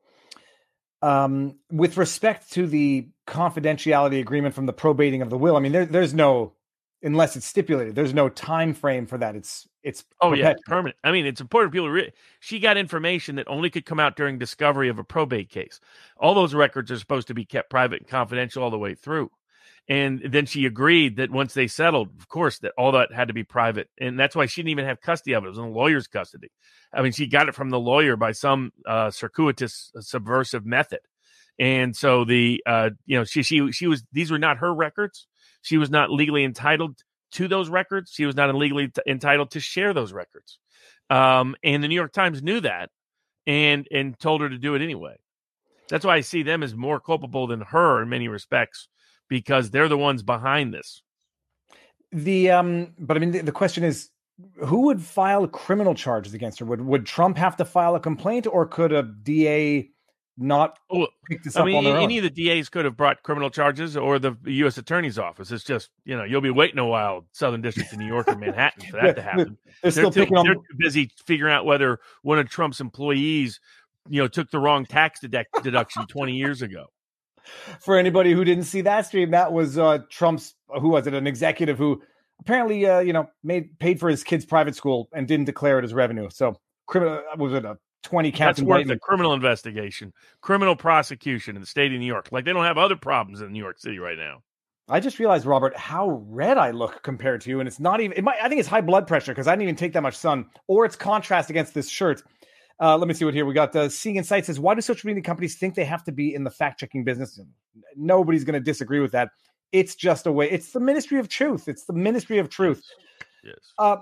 With respect to the confidentiality agreement from the probating of the will, I mean, there's no, unless it's stipulated, there's no time frame for that. It's permanent. I mean, it's important for people to read. She got information that only could come out during discovery of a probate case. All those records are supposed to be kept private and confidential all the way through. And then she agreed that once they settled, of course, that all that had to be private. And that's why she didn't even have custody of it. It was in the lawyer's custody. I mean, she got it from the lawyer by some circuitous, subversive method. And so she was, these were not her records. She was not legally entitled to those records. She was not legally entitled to share those records. And the New York Times knew that and told her to do it anyway. That's why I see them as more culpable than her in many respects, because they're the ones behind this. But I mean, the question is, who would file criminal charges against her? Would Trump have to file a complaint, or could a DA not pick this up on their own? Any of the DAs could have brought criminal charges, or the U.S. Attorney's Office. It's just, you'll be waiting a while, Southern District of New York or Manhattan, for that to happen. They're too busy figuring out whether one of Trump's employees, took the wrong tax deduction 20 years ago. For anybody who didn't see that stream, that was Trump's, an executive who apparently, paid for his kid's private school and didn't declare it as revenue. So was it a 20 count? That's worth a criminal investigation, criminal prosecution in the state of New York. Like, they don't have other problems in New York City right now. I just realized, Robert, how red I look compared to you. And it's not even, I think it's high blood pressure because I didn't even take that much sun, or it's contrast against this shirt. Let me see what here we got. Seeing Insight says, why do social media companies think they have to be in the fact-checking business? Nobody's going to disagree with that. It's just a way. It's the ministry of truth. It's the ministry of truth. Yes.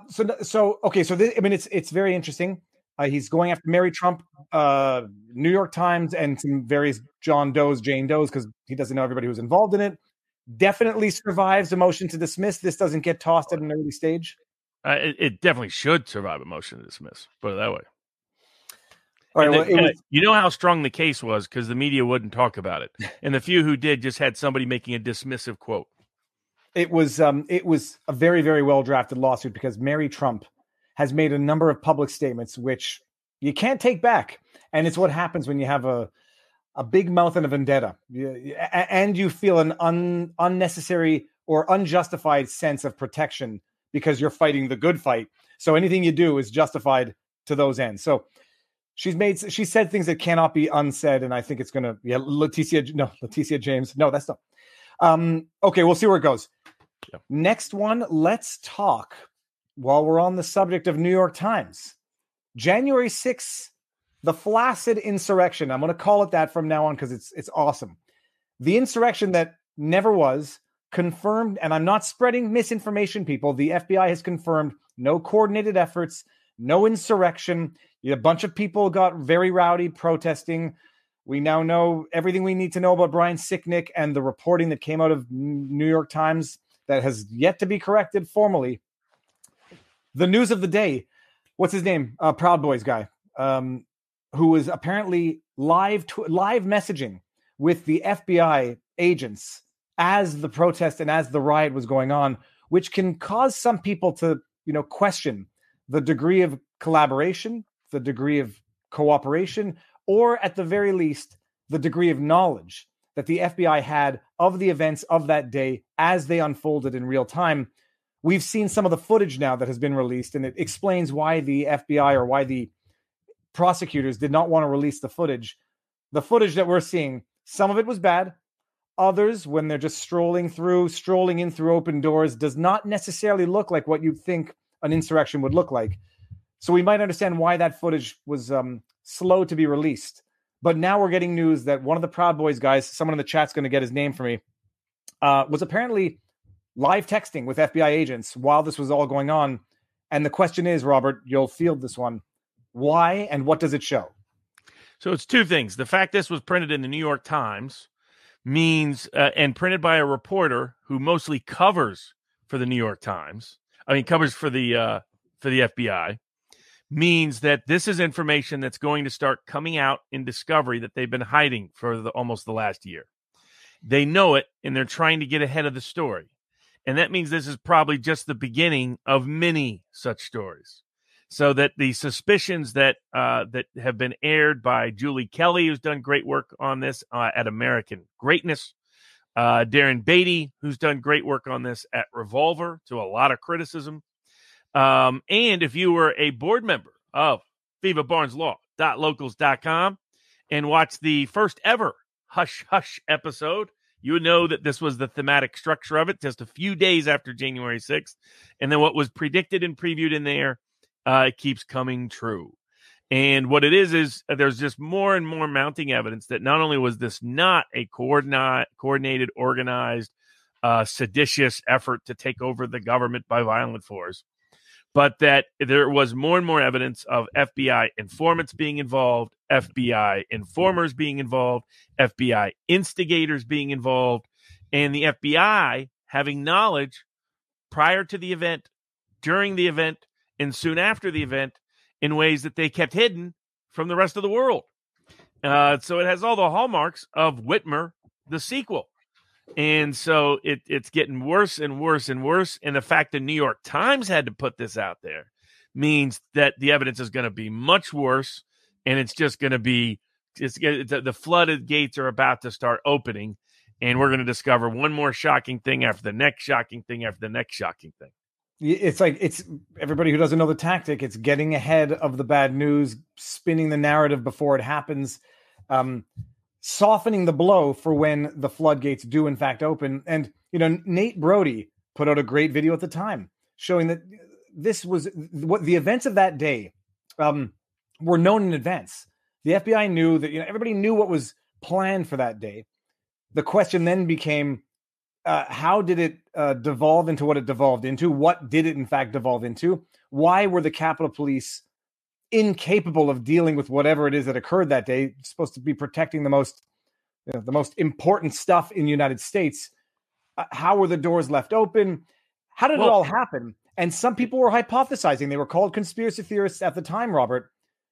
It's very interesting. He's going after Mary Trump, New York Times, and some various Jane Does, because he doesn't know everybody who's involved in it. Definitely survives a motion to dismiss. This doesn't get tossed at an early stage. It definitely should survive a motion to dismiss. Put it that way. All right, you know how strong the case was because the media wouldn't talk about it, and the few who did just had somebody making a dismissive quote. It was a very, very well drafted lawsuit because Mary Trump has made a number of public statements which you can't take back, and it's what happens when you have a big mouth and a vendetta, and you feel an unnecessary or unjustified sense of protection because you're fighting the good fight. So anything you do is justified to those ends. So she said things that cannot be unsaid, and I think it's going to Leticia James. No, that's not. Okay, we'll see where it goes. Yeah. Next one, let's talk while we're on the subject of New York Times. January 6th, the flaccid insurrection. I'm going to call it that from now on because it's awesome. The insurrection that never was confirmed, and I'm not spreading misinformation, people. The FBI has confirmed no coordinated efforts, no insurrection. A bunch of people got very rowdy protesting. We now know everything we need to know about Brian Sicknick and the reporting that came out of New York Times that has yet to be corrected formally. The news of the day, what's his name? Proud Boys guy, who was apparently live messaging with the FBI agents as the protest and as the riot was going on, which can cause some people to, question the degree of collaboration, the degree of cooperation, or at the very least, the degree of knowledge that the FBI had of the events of that day as they unfolded in real time. We've seen some of the footage now that has been released, and it explains why the FBI or why the prosecutors did not want to release the footage. The footage that we're seeing, some of it was bad. Others, when they're just strolling in through open doors, does not necessarily look like what you'd think an insurrection would look like. So we might understand why that footage was slow to be released. But now we're getting news that one of the Proud Boys guys, someone in the chat's going to get his name for me, was apparently live texting with FBI agents while this was all going on. And the question is, Robert, you'll field this one. Why and what does it show? So it's two things. The fact this was printed in the New York Times means, and printed by a reporter who mostly covers for the New York Times, covers for the FBI, means that this is information that's going to start coming out in Discovery that they've been hiding for almost the last year. They know it, and they're trying to get ahead of the story. And that means this is probably just the beginning of many such stories. So that the suspicions that have been aired by Julie Kelly, who's done great work on this at American Greatness, Darren Beatty, who's done great work on this at Revolver, to a lot of criticism. And if you were a board member of FivaBarnesLaw.locals.com and watched the first ever Hush Hush episode, you would know that this was the thematic structure of it just a few days after January 6th. And then what was predicted and previewed in there it keeps coming true. And what it is there's just more and more mounting evidence that not only was this not a coordinated, organized, seditious effort to take over the government by violent force, but that there was more and more evidence of FBI informants being involved, FBI informers being involved, FBI instigators being involved, and the FBI having knowledge prior to the event, during the event, and soon after the event in ways that they kept hidden from the rest of the world. So it has all the hallmarks of Whitmer, the sequel. And so it's getting worse and worse and worse. And the fact the New York Times had to put this out there means that the evidence is going to be much worse. And it's just going to be, the flooded gates are about to start opening. And we're going to discover one more shocking thing after the next shocking thing after the next shocking thing. It's like, it's everybody who doesn't know the tactic. It's getting ahead of the bad news, spinning the narrative before it happens, softening the blow for when the floodgates do in fact open. And, Nate Brody put out a great video at the time showing that this was what the events of that day were known in advance. The FBI knew that, everybody knew what was planned for that day. The question then became, how did it devolve into what it devolved into? What did it in fact devolve into? Why were the Capitol Police incapable of dealing with whatever it is that occurred that day? It's supposed to be protecting the most important stuff in the United States. How were the doors left open? How did it all happen? And some people were hypothesizing. They were called conspiracy theorists at the time, Robert.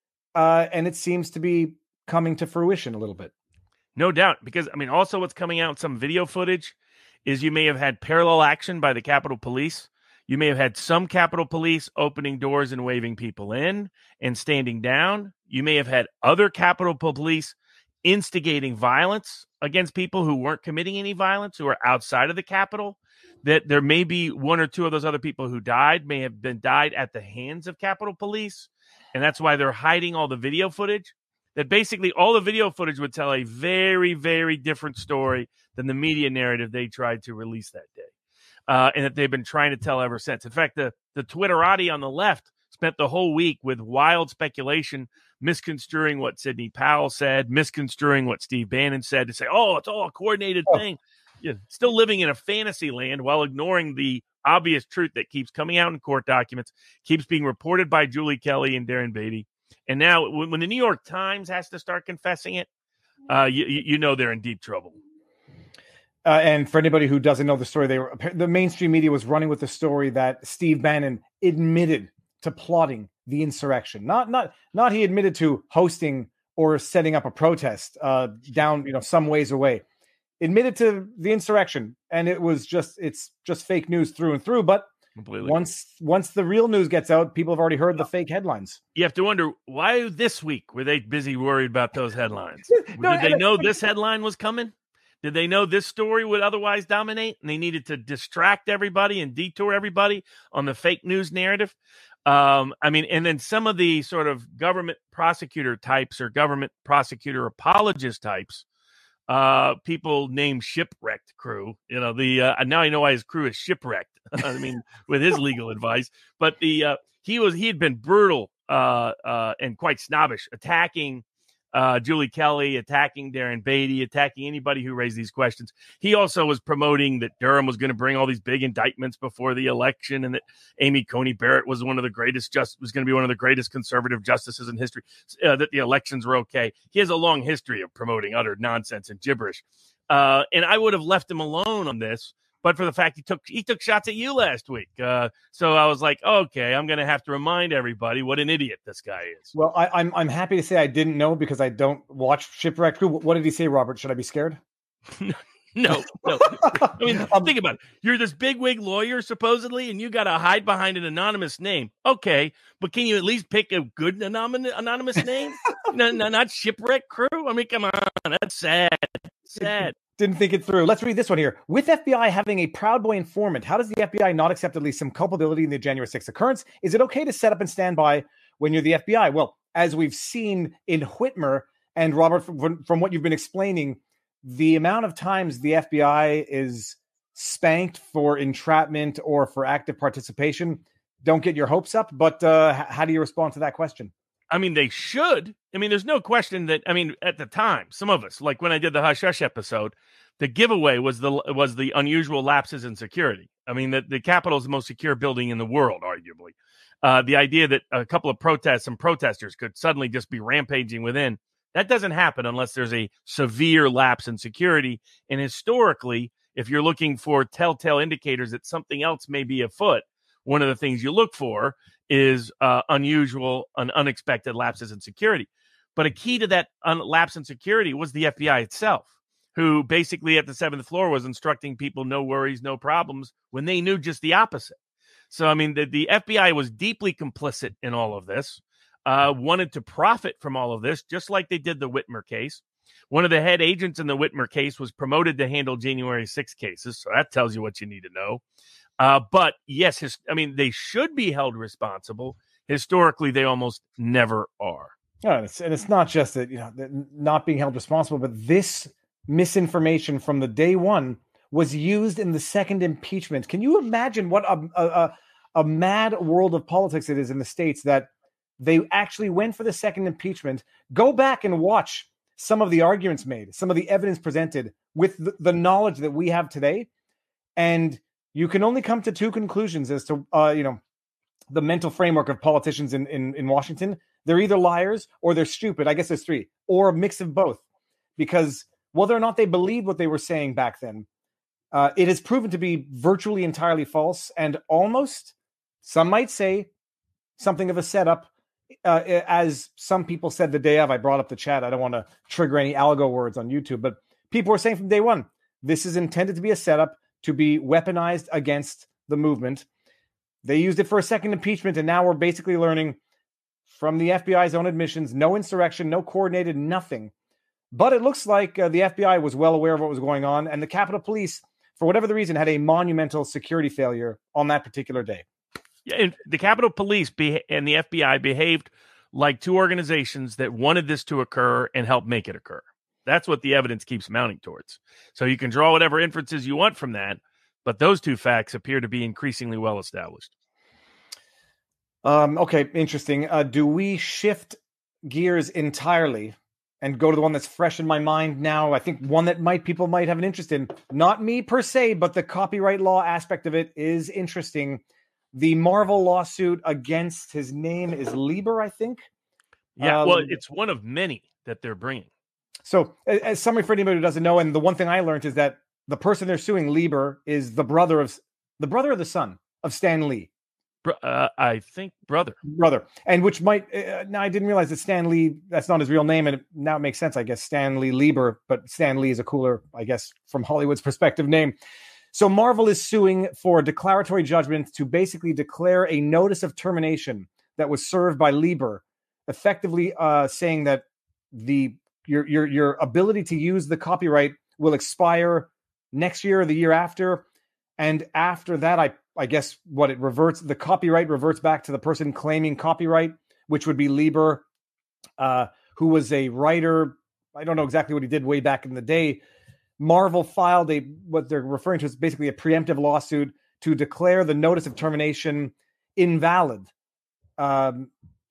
And it seems to be coming to fruition a little bit. No doubt. Because, also what's coming out in some video footage is you may have had parallel action by the Capitol Police. You may have had some Capitol Police opening doors and waving people in and standing down. You may have had other Capitol Police instigating violence against people who weren't committing any violence, who are outside of the Capitol. That there may be one or two of those other people who may have died at the hands of Capitol Police. And that's why they're hiding all the video footage. That basically all the video footage would tell a very, very different story than the media narrative they tried to release that day. And that they've been trying to tell ever since. In fact, the Twitterati on the left spent the whole week with wild speculation, misconstruing what Sidney Powell said, misconstruing what Steve Bannon said, to say, it's all a coordinated thing. Still living in a fantasy land while ignoring the obvious truth that keeps coming out in court documents, keeps being reported by Julie Kelly and Darren Beatty. And now when the New York Times has to start confessing it, they're in deep trouble. And for anybody who doesn't know the story, the mainstream media was running with the story that Steve Bannon admitted to plotting the insurrection. Not he admitted to hosting or setting up a protest down some ways away. Admitted to the insurrection, and it's just fake news through and through. But completely. Once the real news gets out, people have already heard the fake headlines. You have to wonder, why this week were they busy worried about those headlines? Did they know this headline was coming? Did they know this story would otherwise dominate, and they needed to distract everybody and detour everybody on the fake news narrative? And then some of the sort of government prosecutor types or government prosecutor apologist types, people named Shipwrecked Crew. Now I know why his crew is shipwrecked. With his legal advice, but he had been brutal and quite snobbish, attacking Julie Kelly, attacking Darren Beatty, attacking anybody who raised these questions. He also was promoting that Durham was going to bring all these big indictments before the election, and that Amy Coney Barrett was going to be one of the greatest conservative justices in history, that the elections were okay. He has a long history of promoting utter nonsense and gibberish. And I would have left him alone on this, but for the fact he took shots at you last week. So I was like, okay, I'm going to have to remind everybody what an idiot this guy is. Well, I'm happy to say I didn't know because I don't watch Shipwreck Crew. What did he say, Robert? Should I be scared? No. I mean, think about it. You're this bigwig lawyer, supposedly, and you got to hide behind an anonymous name. Okay, but can you at least pick a good anonymous name? No, not Shipwreck Crew. I mean, come on, that's sad. Didn't think it through. Let's read this one here. With FBI having a Proud Boy informant, how does the FBI not accept at least some culpability in the January 6th occurrence? Is it okay to set up and stand by when you're the FBI? Well, as we've seen in Whitmer, and Robert, from what you've been explaining, the amount of times the FBI is spanked for entrapment or for active participation, don't get your hopes up. But how do you respond to that question? I mean, they should. I mean, there's no question that, at the time, some of us, like when I did the Hush Hush episode, the giveaway was the unusual lapses in security. I mean, the Capitol is the most secure building in the world, arguably. The idea that a couple of protesters could suddenly just be rampaging within, that doesn't happen unless there's a severe lapse in security. And historically, if you're looking for telltale indicators that something else may be afoot, one of the things you look for is unusual and unexpected lapses in security. But a key to that lapse in security was the FBI itself, who basically at the 7th floor was instructing people, no worries, no problems, when they knew just the opposite. So, I mean, the FBI was deeply complicit in all of this, wanted to profit from all of this, just like they did the Whitmer case. One of the head agents in the Whitmer case was promoted to handle January 6 cases. So that tells you what you need to know. But yes, they should be held responsible. Historically, they almost never are. And it's not just that, not being held responsible, but this misinformation from the day one was used in the second impeachment. Can you imagine what a mad world of politics it is in the States that they actually went for the second impeachment? Go back and watch some of the arguments made, some of the evidence presented with the knowledge that we have today. And you can only come to two conclusions as to, the mental framework of politicians in Washington. They're either liars or they're stupid. I guess there's three, or a mix of both. Because whether or not they believed what they were saying back then, it has proven to be virtually entirely false and almost, some might say, something of a setup. As some people said the day of, I brought up the chat. I don't want to trigger any algo words on YouTube, but people were saying from day one, this is intended to be a setup to be weaponized against the movement. They used it for a second impeachment, and now we're basically learning from the FBI's own admissions, no insurrection, no coordinated, nothing. But it looks like the FBI was well aware of what was going on, and the Capitol Police, for whatever the reason, had a monumental security failure on that particular day. Yeah, and the Capitol Police and the FBI behaved like two organizations that wanted this to occur and helped make it occur. That's what the evidence keeps mounting towards. So you can draw whatever inferences you want from that, but those two facts appear to be increasingly well established. Okay, interesting. Do we shift gears entirely and go to the one that's fresh in my mind now? I think one that people might have an interest in. Not me per se, but the copyright law aspect of it is interesting. The Marvel lawsuit against, his name is Lieber, I think. Yeah, well, it's one of many that they're bringing. So, as summary for anybody who doesn't know, and the one thing I learned is that the person they're suing, Lieber, is the brother or the son of Stan Lee. I think brother, and which might now I didn't realize that Stan Lee, that's not his real name, and now it makes sense, I guess. Stanley Lieber, but Stan Lee is a cooler, I guess, from Hollywood's perspective, name. So Marvel is suing for a declaratory judgment to basically declare a notice of termination that was served by Lieber, effectively saying that your ability to use the copyright will expire next year or the year after, and after that, I guess the copyright reverts back to the person claiming copyright, which would be Lieber, who was a writer. I don't know exactly what he did way back in the day. Marvel filed what they're referring to as basically a preemptive lawsuit to declare the notice of termination invalid.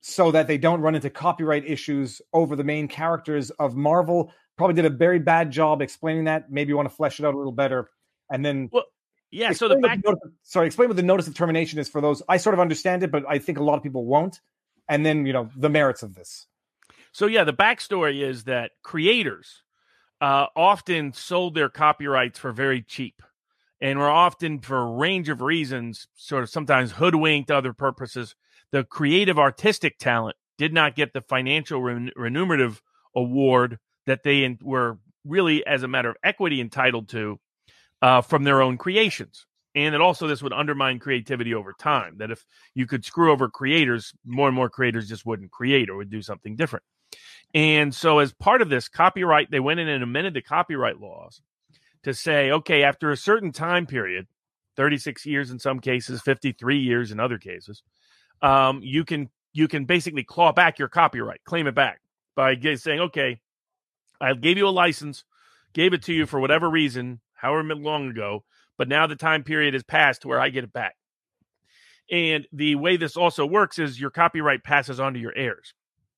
so that they don't run into copyright issues over the main characters of Marvel. Probably did a very bad job explaining that. Maybe you want to flesh it out a little better. And then, well, yeah. So explain what the notice of termination is for those. I sort of understand it, but I think a lot of people won't. And then, the merits of this. So yeah, the backstory is that creators often sold their copyrights for very cheap, and were often, for a range of reasons, sort of sometimes hoodwinked, other purposes. The creative artistic talent did not get the financial remunerative award that they were really, as a matter of equity, entitled to from their own creations. And that also this would undermine creativity over time, that if you could screw over creators, more and more creators just wouldn't create or would do something different. And so as part of this copyright, they went in and amended the copyright laws to say, okay, after a certain time period, 36 years in some cases, 53 years in other cases, you can basically claw back your copyright, claim it back by saying, okay, I gave you a license, gave it to you for whatever reason, however long ago, but now the time period has passed to where I get it back. And the way this also works is your copyright passes on to your heirs.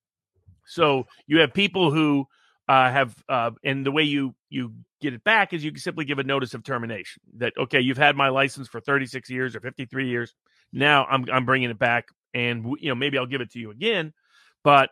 So you have people who and the way you get it back is you can simply give a notice of termination that, okay, you've had my license for 36 years or 53 years. Now I'm bringing it back, and maybe I'll give it to you again, but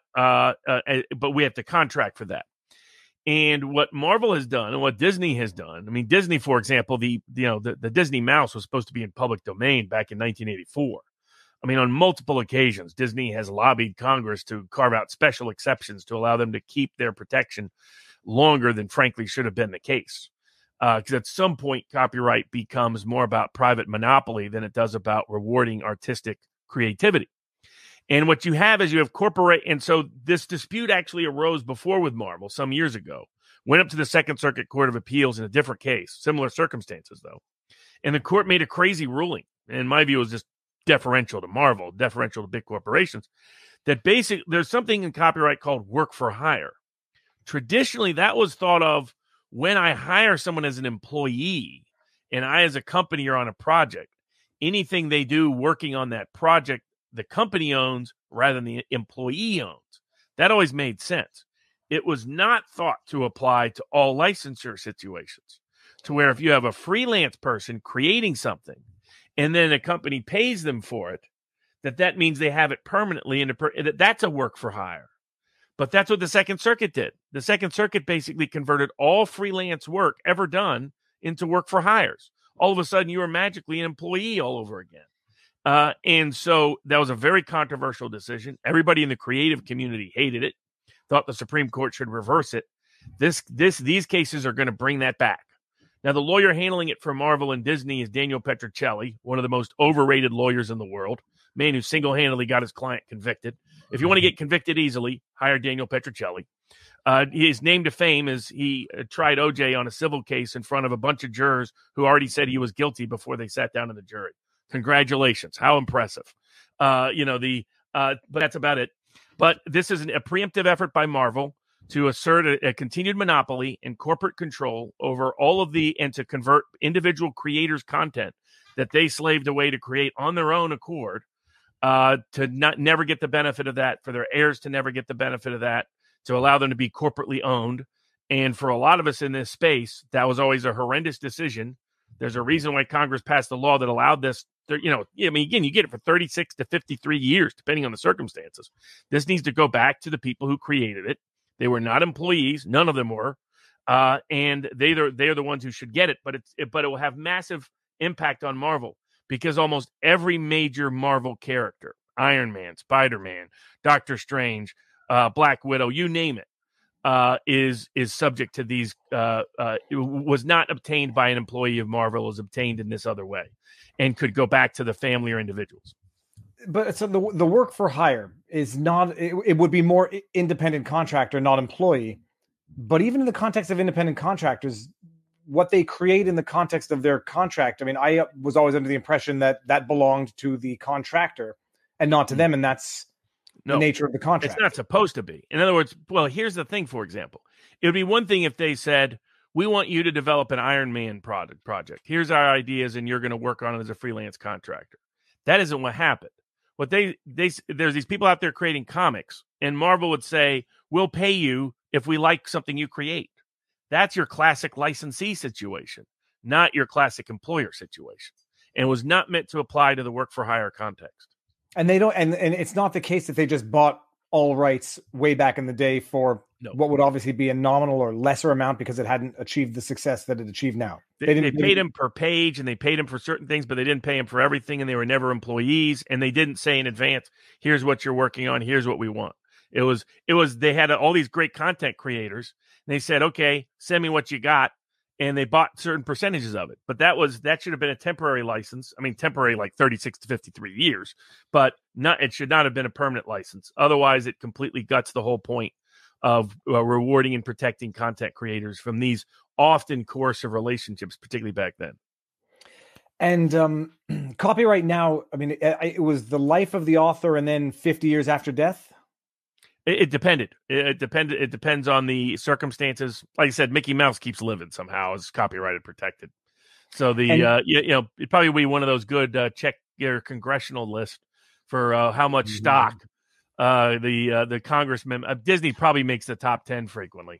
we have to contract for that. And what Marvel has done and what Disney has done, I mean, Disney, for example, the Disney mouse was supposed to be in public domain back in 1984. I mean, on multiple occasions, Disney has lobbied Congress to carve out special exceptions to allow them to keep their protection longer than, frankly, should have been the case. Because at some point, copyright becomes more about private monopoly than it does about rewarding artistic creativity. And what you have is you have corporate. And so this dispute actually arose before with Marvel some years ago, went up to the Second Circuit Court of Appeals in a different case, similar circumstances, though. And the court made a crazy ruling. And in my view, it was just deferential to Marvel, deferential to big corporations, that basically there's something in copyright called work for hire. Traditionally, that was thought of when I hire someone as an employee and I, as a company, are on a project, anything they do working on that project, the company owns rather than the employee owns. That always made sense. It was not thought to apply to all licensure situations, to where if you have a freelance person creating something and then a company pays them for it, that means they have it permanently, and that's a work for hire. But that's what the Second Circuit did. The Second Circuit basically converted all freelance work ever done into work for hires. All of a sudden, you were magically an employee all over again. And so that was a very controversial decision. Everybody in the creative community hated it, thought the Supreme Court should reverse it. These cases are going to bring that back. Now, the lawyer handling it for Marvel and Disney is Daniel Petrocelli, one of the most overrated lawyers in the world, man who single-handedly got his client convicted. If you want to get convicted easily, hire Daniel Petrocelli. His name to fame is he tried OJ on a civil case in front of a bunch of jurors who already said he was guilty before they sat down in the jury. Congratulations. How impressive. But that's about it. But this is a preemptive effort by Marvel to assert a continued monopoly and corporate control over all of and to convert individual creators' content that they slaved away to create on their own accord, to never get the benefit of that, for their heirs to never get the benefit of that, to allow them to be corporately owned. And for a lot of us in this space, that was always a horrendous decision. There's a reason why Congress passed a law that allowed this. Again, you get it for 36 to 53 years, depending on the circumstances. This needs to go back to the people who created it. They were not employees. None of them were. And they're the ones who should get it. But it will have massive impact on Marvel, because almost every major Marvel character, Iron Man, Spider-Man, Doctor Strange, Black Widow, you name it, is subject to these. It was not obtained by an employee of Marvel. It was obtained in this other way, and could go back to the family or individuals. But so the work for hire is not. It would be more independent contractor, not employee. But even in the context of independent contractors, what they create in the context of their contract, I mean, I was always under the impression that belonged to the contractor and not to them, and that's the nature of the contract. It's not supposed to be. In other words, well, here's the thing, for example. It would be one thing if they said, we want you to develop an Iron Man project. Here's our ideas, and you're going to work on it as a freelance contractor. That isn't what happened. there's these people out there creating comics, and Marvel would say, "We'll pay you if we like something you create." That's your classic licensee situation, not your classic employer situation, and was not meant to apply to the work for hire context. And they don't, and it's not the case that they just bought all rights way back in the day for what would obviously be a nominal or lesser amount because it hadn't achieved the success that it achieved now. They paid him per page, and they paid him for certain things, but they didn't pay him for everything, and they were never employees, and they didn't say in advance, "Here's what you're working on, here's what we want." It was they had all these great content creators, and they said, "Okay, send me what you got," and they bought certain percentages of it. But that should have been a temporary license. I mean, temporary like 36 to 53 years, but it should not have been a permanent license. Otherwise, it completely guts the whole point of rewarding and protecting content creators from these often coercive relationships, particularly back then. And copyright now, I mean, it was the life of the author and then 50 years after death? It depended. It depends on the circumstances. Like I said, Mickey Mouse keeps living somehow. It's copyrighted protected. So it'd probably be one of those good check your congressional list for how much stock the congressman. Disney probably makes the top 10 frequently.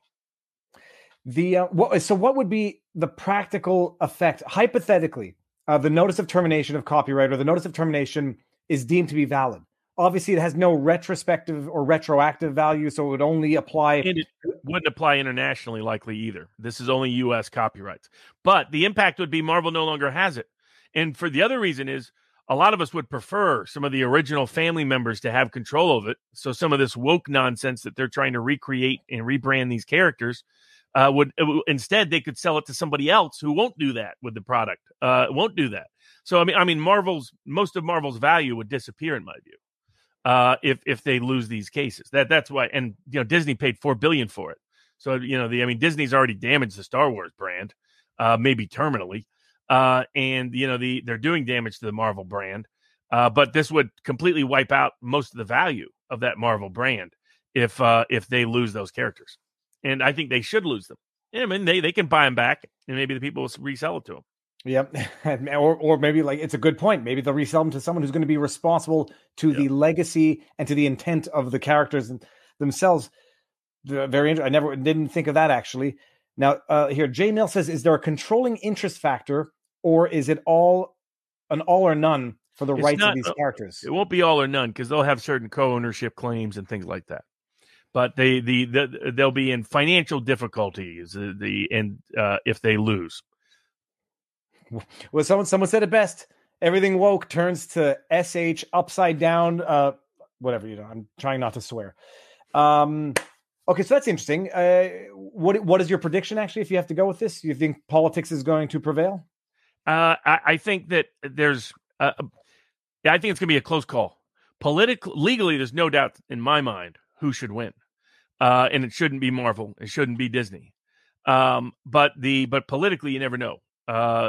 So what would be the practical effect? Hypothetically, the notice of termination of copyright or the notice of termination is deemed to be valid. Obviously, it has no retrospective or retroactive value, so it would only apply. And it wouldn't apply internationally, likely either. This is only U.S. copyrights. But the impact would be Marvel no longer has it. And for the other reason is a lot of us would prefer some of the original family members to have control of it. So some of this woke nonsense that they're trying to recreate and rebrand these characters instead they could sell it to somebody else who won't do that with the product. Won't do that. So I mean, most of Marvel's value would disappear in my view. If they lose these cases, that's why, and Disney paid $4 billion for it. So Disney's already damaged the Star Wars brand, maybe terminally, and they're doing damage to the Marvel brand. But this would completely wipe out most of the value of that Marvel brand if they lose those characters, and I think they should lose them. I mean, they can buy them back, and maybe the people will resell it to them. Yep. Or maybe it's a good point. Maybe they'll resell them to someone who's going to be responsible to the legacy and to the intent of the characters themselves. Very interesting. I didn't think of that actually. Now here, J Mill says, is there a controlling interest factor or is it all or none for the rights of these characters? It won't be all or none because they'll have certain co-ownership claims and things like that. But they'll be in financial difficulties if they lose. Well, someone said it best. Everything woke turns to SH upside down. Whatever, I'm trying not to swear. Okay, so that's interesting. What is your prediction, actually, if you have to go with this? You think politics is going to prevail? I think that there's I think it's going to be a close call. Legally, there's no doubt in my mind who should win. And it shouldn't be Marvel. It shouldn't be Disney. But politically, you never know. That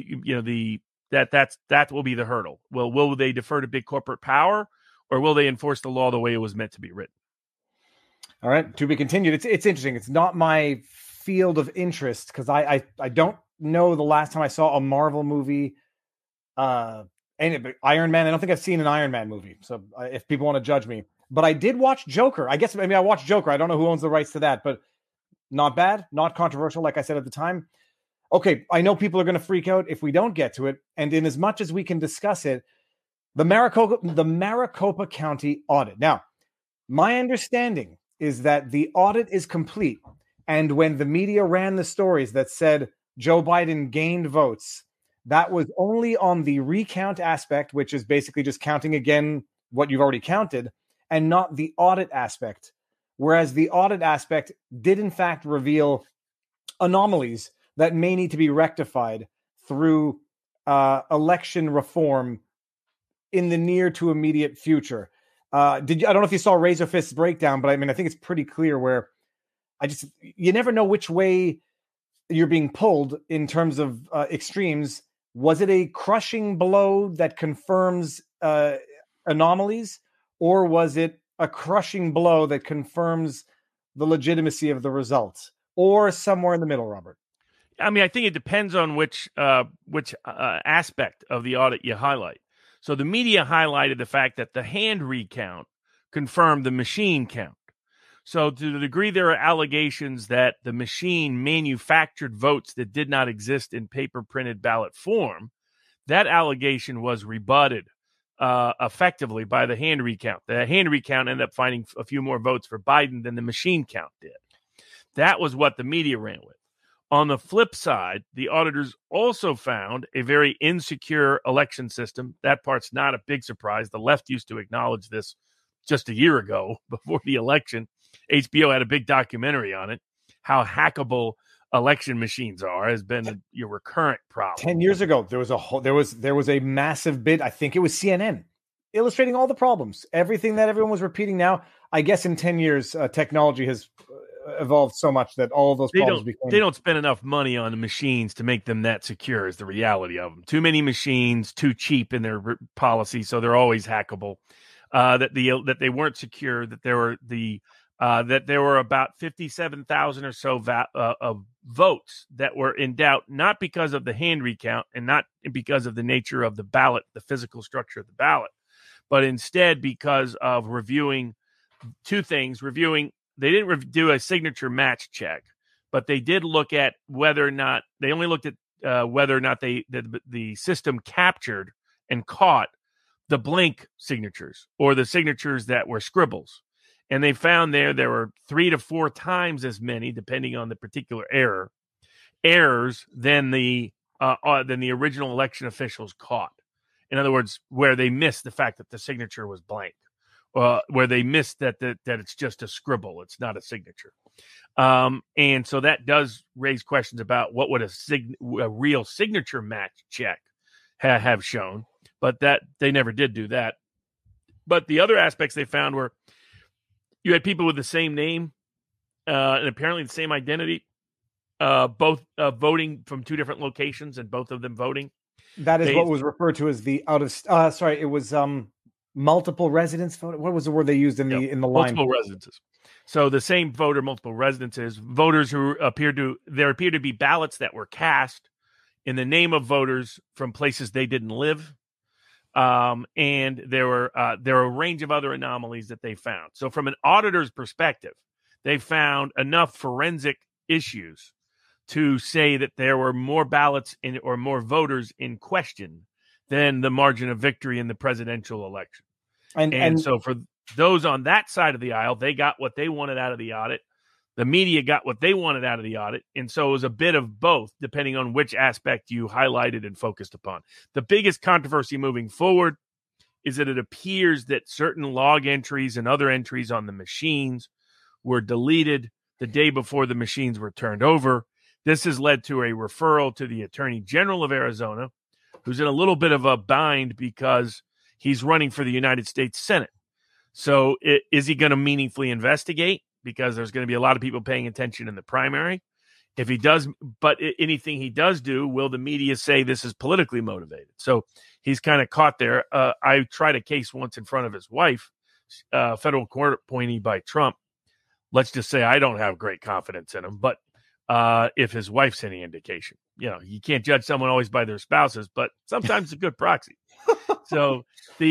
will be the hurdle. Well, will they defer to big corporate power, or will they enforce the law the way it was meant to be written? All right, to be continued. It's interesting. It's not my field of interest because I don't know the last time I saw a Marvel movie. Iron Man. I don't think I've seen an Iron Man movie. So if people want to judge me, but I did watch Joker. I guess maybe I watched Joker. I don't know who owns the rights to that, but not bad, not controversial, like I said at the time. Okay, I know people are going to freak out if we don't get to it. And in as much as we can discuss it, the Maricopa County audit. Now, my understanding is that the audit is complete. And when the media ran the stories that said Joe Biden gained votes, that was only on the recount aspect, which is basically just counting again what you've already counted, and not the audit aspect. Whereas the audit aspect did, in fact, reveal anomalies that may need to be rectified through election reform in the near to immediate future. I don't know if you saw Razorfist's breakdown, but I think it's pretty clear where you never know which way you're being pulled in terms of extremes. Was it a crushing blow that confirms anomalies, or was it a crushing blow that confirms the legitimacy of the results, or somewhere in the middle, Robert? I mean, I think it depends on which aspect of the audit you highlight. So the media highlighted the fact that the hand recount confirmed the machine count. So to the degree there are allegations that the machine manufactured votes that did not exist in paper printed ballot form, that allegation was rebutted effectively by the hand recount. The hand recount ended up finding a few more votes for Biden than the machine count did. That was what the media ran with. On the flip side, the auditors also found a very insecure election system. That part's not a big surprise. The left used to acknowledge this just a year ago before the election. HBO had a big documentary on it. How hackable election machines has been a recurrent problem. 10 years ago, there was a massive bid. I think it was CNN illustrating all the problems, everything that everyone was repeating. Now, I guess in 10 years, technology has evolved so much that all of those problems they don't spend enough money on the machines to make them that secure is the reality of them. Too many machines, too cheap in their policy, so they're always hackable. That they weren't secure, that there were about 57,000 or so of votes that were in doubt, not because of the hand recount and not because of the nature of the ballot, the physical structure of the ballot, but instead because of reviewing two things. They didn't do a signature match check, but they did look at whether or not they only looked at whether or not the system captured and caught the blank signatures or the signatures that were scribbles. And they found there were 3 to 4 times as many, depending on the particular errors than the original election officials caught. In other words, where they missed the fact that the signature was blank, where they missed that it's just a scribble, it's not a signature. And so that does raise questions about what would a real signature match check have shown, but that they never did do that. But the other aspects they found were you had people with the same name and apparently the same identity, both voting from 2 different locations and both of them voting. That is what was referred to as the it was multiple residence vote. What was the word they used in the line? Multiple residences. So the same voter, multiple residences. Voters who appeared to be ballots that were cast in the name of voters from places they didn't live. And there were a range of other anomalies that they found. So from an auditor's perspective, they found enough forensic issues to say that there were more ballots or more voters in question than the margin of victory in the presidential election. And so for those on that side of the aisle, they got what they wanted out of the audit. The media got what they wanted out of the audit. And so it was a bit of both, depending on which aspect you highlighted and focused upon. The biggest controversy moving forward is that it appears that certain log entries and other entries on the machines were deleted the day before the machines were turned over. This has led to a referral to the Attorney General of Arizona, who's in a little bit of a bind because he's running for the United States Senate. So is he going to meaningfully investigate? Because there's going to be a lot of people paying attention in the primary. If he does, but anything he does do, will the media say this is politically motivated? So he's kind of caught there. I tried a case once in front of his wife, federal court appointee by Trump. Let's just say I don't have great confidence in him, but if his wife's any indication, you can't judge someone always by their spouses, but sometimes it's a good proxy. So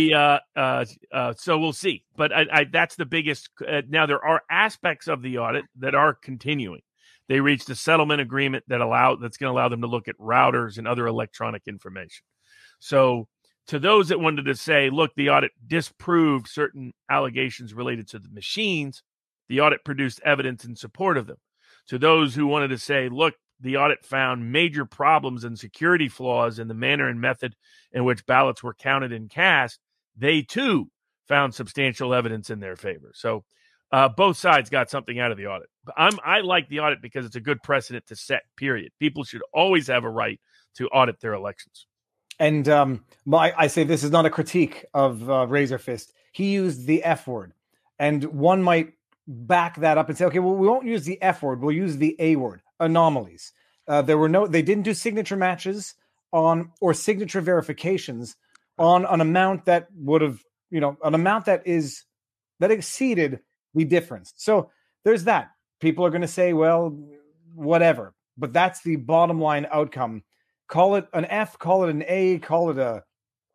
so we'll see. But that's the biggest. Now there are aspects of the audit that are continuing. They reached a settlement agreement that's going to allow them to look at routers and other electronic information. So to those that wanted to say, look, the audit disproved certain allegations related to the machines, the audit produced evidence in support of them. To those who wanted to say, look, the audit found major problems and security flaws in the manner and method in which ballots were counted and cast, they too found substantial evidence in their favor. So both sides got something out of the audit. I like the audit because it's a good precedent to set, period. People should always have a right to audit their elections. And I say this is not a critique of Razor Fist. He used the F word. And one might back that up and say, okay, well, we won't use the F word. We'll use the A word, anomalies. They didn't do signature matches on or signature verifications on an amount that would have, an amount that exceeded the difference. So there's that. People are going to say, well, whatever, but that's the bottom line outcome. Call it an F, call it an A, call it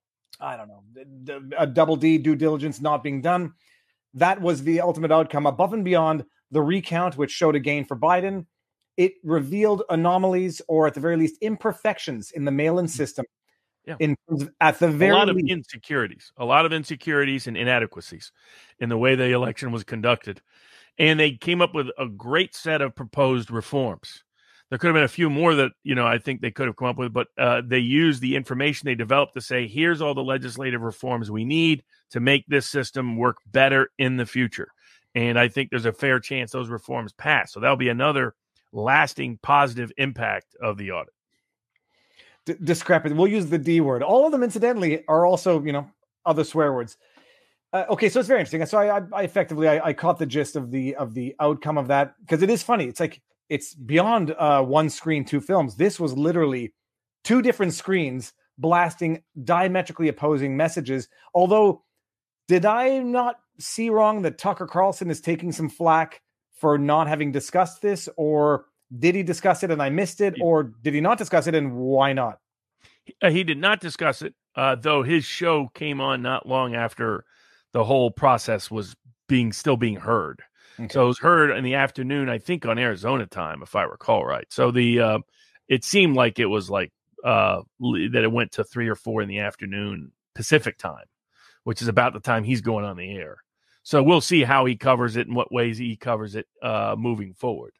I don't know, a double D due diligence not being done. That was the ultimate outcome. Above and beyond the recount, which showed a gain for Biden, it revealed anomalies or at the very least imperfections in the mail-in system. Yeah. In terms of, at the very a lot of insecurities and inadequacies in the way the election was conducted. And they came up with a great set of proposed reforms. There could have been a few more that, I think they could have come up with, but they used the information they developed to say, here's all the legislative reforms we need to make this system work better in the future. And I think there's a fair chance those reforms pass. So that'll be another lasting positive impact of the audit. Discrepant. We'll use the D word. All of them, incidentally, are also, other swear words. Okay, so it's very interesting. So I effectively caught the gist of the outcome of that, because it is funny. It's like it's beyond one screen, two films. This was literally two different screens blasting diametrically opposing messages. Although, did I not see wrong that Tucker Carlson is taking some flack for not having discussed this, or did he discuss it and I missed it, or did he not discuss it and why not? He did not discuss it, though his show came on not long after the whole process was still being heard. Okay. So it was heard in the afternoon, I think, on Arizona time, if I recall right. So it seemed like it was like that it went to 3 or 4 in the afternoon Pacific time, which is about the time he's going on the air. So we'll see how he covers it and what ways he covers it moving forward.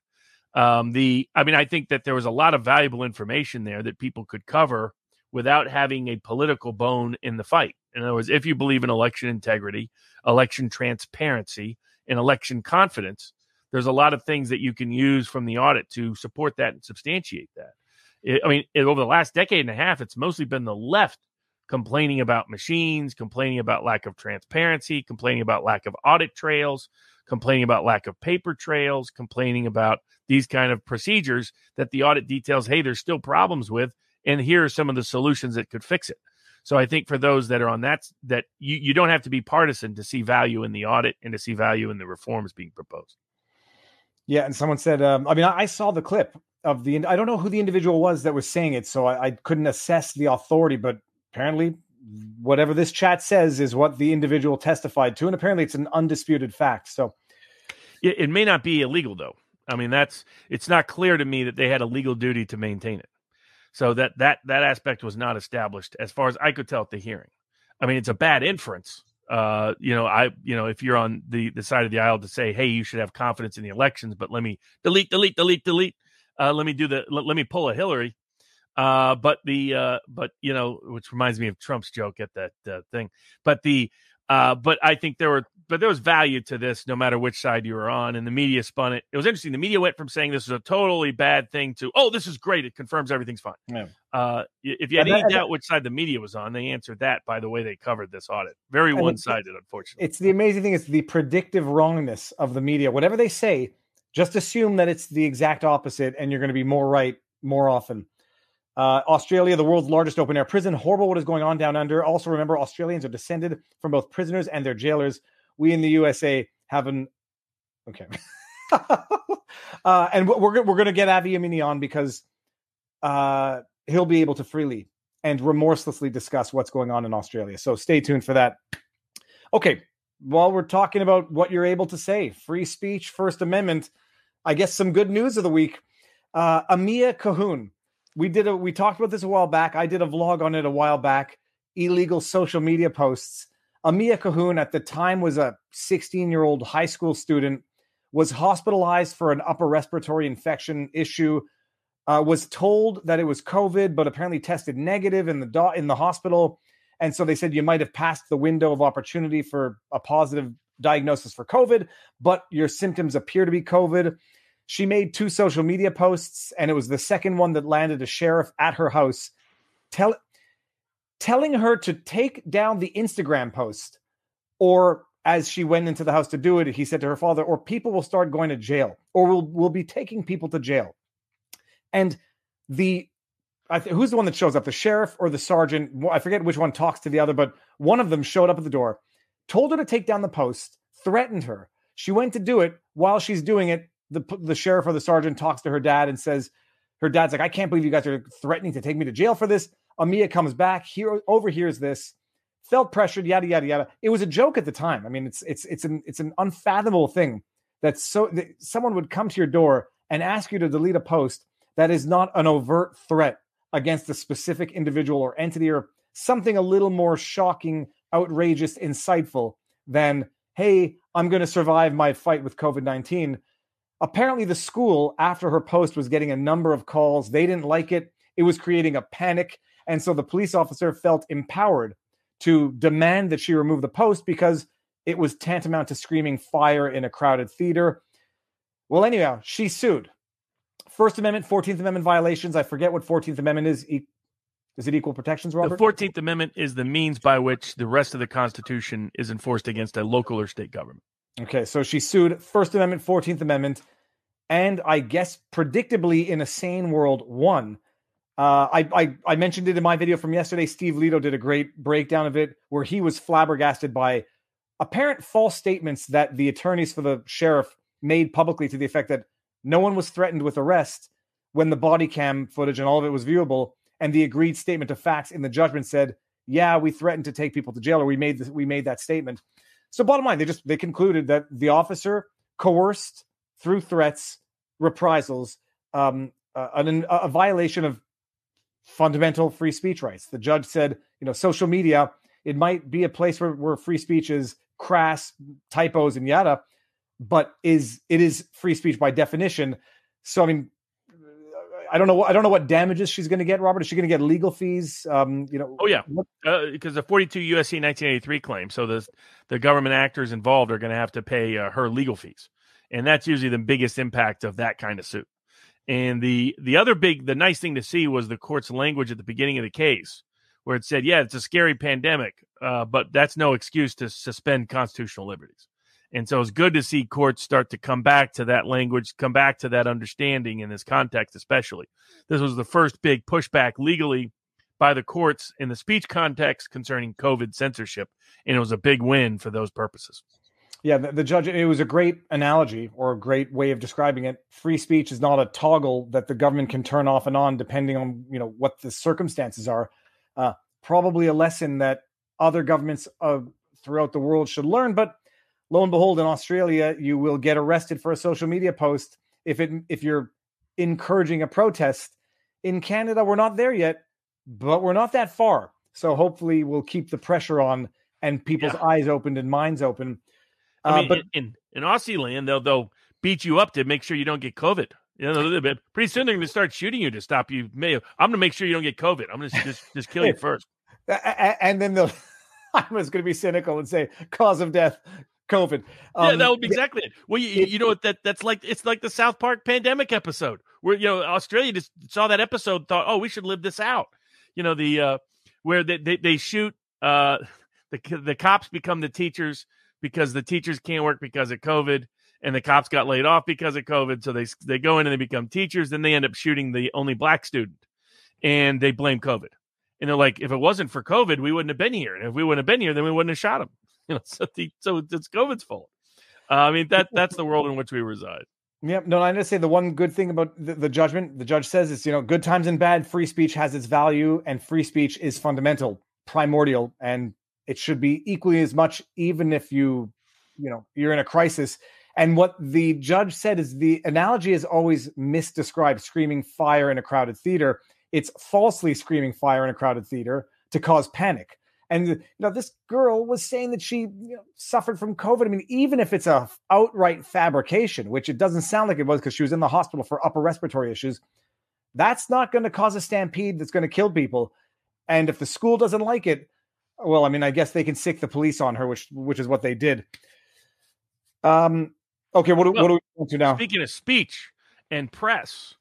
I think that there was a lot of valuable information there that people could cover without having a political bone in the fight. In other words, if you believe in election integrity, election transparency, and election confidence, there's a lot of things that you can use from the audit to support that and substantiate that. Over the last decade and a half, it's mostly been the left complaining about machines, complaining about lack of transparency, complaining about lack of audit trails, complaining about lack of paper trails, complaining about these kind of procedures that the audit details, hey, there's still problems with, and here are some of the solutions that could fix it. So I think for those that are on that you don't have to be partisan to see value in the audit and to see value in the reforms being proposed. Yeah, and someone said, I saw the clip of I don't know who the individual was that was saying it, so I couldn't assess the authority, but apparently whatever this chat says is what the individual testified to, and apparently it's an undisputed fact. So it may not be illegal, though. It's not clear to me that they had a legal duty to maintain it. So that aspect was not established as far as I could tell at the hearing. It's a bad inference. If you're on the side of the aisle to say, hey, you should have confidence in the elections, but let me delete. Let me pull a Hillary. Which reminds me of Trump's joke at that thing. But I think there was value to this no matter which side you were on, and the media spun it. It was interesting. The media went from saying this was a totally bad thing to, oh, this is great. It confirms everything's fine. Yeah. If you had any doubt which side the media was on, they answered that by the way they covered this audit. Very one-sided, unfortunately. It's the amazing thing. It's the predictive wrongness of the media. Whatever they say, just assume that it's the exact opposite, and you're going to be more right more often. Australia, the world's largest open-air prison. Horrible what is going on down under. Also, remember, Australians are descended from both prisoners and their jailers. We in the USA have an... Okay. And we're going to get Avi Yemini on because he'll be able to freely and remorselessly discuss what's going on in Australia. So stay tuned for that. Okay. While we're talking about what you're able to say, free speech, First Amendment, I guess some good news of the week. Amia Cahoon. We talked about this a while back. I did a vlog on it a while back. Illegal social media posts. Amia Cahoon at the time was a 16-year-old high school student, was hospitalized for an upper respiratory infection issue, was told that it was COVID, but apparently tested negative in the hospital. And so they said you might have passed the window of opportunity for a positive diagnosis for COVID, but your symptoms appear to be COVID. She made 2 social media posts, and it was the second one that landed a sheriff at her house telling her to take down the Instagram post, or as she went into the house to do it, he said to her father, or people will start going to jail, or we'll be taking people to jail. And who's the one that shows up, the sheriff or the sergeant? I forget which one talks to the other, but one of them showed up at the door, told her to take down the post, threatened her. She went to do it. While she's doing it, the sheriff or the sergeant talks to her dad and says, her dad's like, I can't believe you guys are threatening to take me to jail for this. Amia comes back, overhears this, felt pressured, yada yada yada. It was a joke at the time. I mean, it's an unfathomable thing that someone would come to your door and ask you to delete a post that is not an overt threat against a specific individual or entity, or something a little more shocking, outrageous, insightful than, hey, I'm going to survive my fight with COVID-19. Apparently, the school, after her post, was getting a number of calls. They didn't like it. It was creating a panic. And so the police officer felt empowered to demand that she remove the post because it was tantamount to screaming fire in a crowded theater. Well, anyhow, she sued. First Amendment, 14th Amendment violations. I forget what 14th Amendment is. Is it equal protections, Robert? The 14th Amendment is the means by which the rest of the Constitution is enforced against a local or state government. Okay, so she sued First Amendment, 14th Amendment, and I guess predictably in a sane world won. I mentioned it in my video from yesterday. Steve Lito did a great breakdown of it where he was flabbergasted by apparent false statements that the attorneys for the sheriff made publicly to the effect that no one was threatened with arrest when the body cam footage and all of it was viewable. And the agreed statement of facts in the judgment said, yeah, we threatened to take people to jail, or we made that statement. So bottom line, they concluded that the officer coerced through threats, reprisals, a violation of fundamental free speech rights. The judge said, social media, it might be a place where free speech is crass, typos and yada, but it is free speech by definition. So, I mean, I don't know what damages she's going to get, Robert. Is she going to get legal fees? Oh yeah, because the 42 USC 1983 claim. So the government actors involved are going to have to pay her legal fees, and that's usually the biggest impact of that kind of suit. And the nice thing to see was the court's language at the beginning of the case, where it said, yeah, it's a scary pandemic, but that's no excuse to suspend constitutional liberties. And so it's good to see courts start to come back to that language, come back to that understanding in this context, especially. This was the first big pushback legally by the courts in the speech context concerning COVID censorship, and it was a big win for those purposes. Yeah, the judge, it was a great analogy or a great way of describing it. Free speech is not a toggle that the government can turn off and on depending on, what the circumstances are. Probably a lesson that other governments throughout the world should learn, but lo and behold, in Australia, you will get arrested for a social media post if you're encouraging a protest. In Canada, we're not there yet, but we're not that far. So hopefully we'll keep the pressure on and people's eyes opened and minds open. But in Aussie land, they'll beat you up to make sure you don't get COVID. Pretty soon they're going to start shooting you to stop you. I'm going to make sure you don't get COVID. I'm going to just kill you first. And then I was going to be cynical and say cause of death, COVID. Yeah, that would be exactly it. Well, you know what that's like? It's like the South Park pandemic episode where Australia just saw that episode, thought, oh, we should live this out. Where they shoot the cops become the teachers because the teachers can't work because of COVID, and the cops got laid off because of COVID. So they go in and they become teachers. Then they end up shooting the only black student, and they blame COVID. And they're like, if it wasn't for COVID, we wouldn't have been here. And if we wouldn't have been here, then we wouldn't have shot him. So it's COVID's fault. That's the world in which we reside. Yep. No, I'm going to say the one good thing about the judgment, the judge says is, good times and bad, free speech has its value, and free speech is fundamental, primordial, and it should be equally as much, even if you're in a crisis. And what the judge said is the analogy is always misdescribed, screaming fire in a crowded theater. It's falsely screaming fire in a crowded theater to cause panic. And this girl was saying that she suffered from COVID. I mean, even if it's a outright fabrication, which it doesn't sound like it was because she was in the hospital for upper respiratory issues, that's not going to cause a stampede that's going to kill people. And if the school doesn't like it, well, I mean, I guess they can sick the police on her, which is what they did. Okay, what do we want to now? Speaking of speech and press,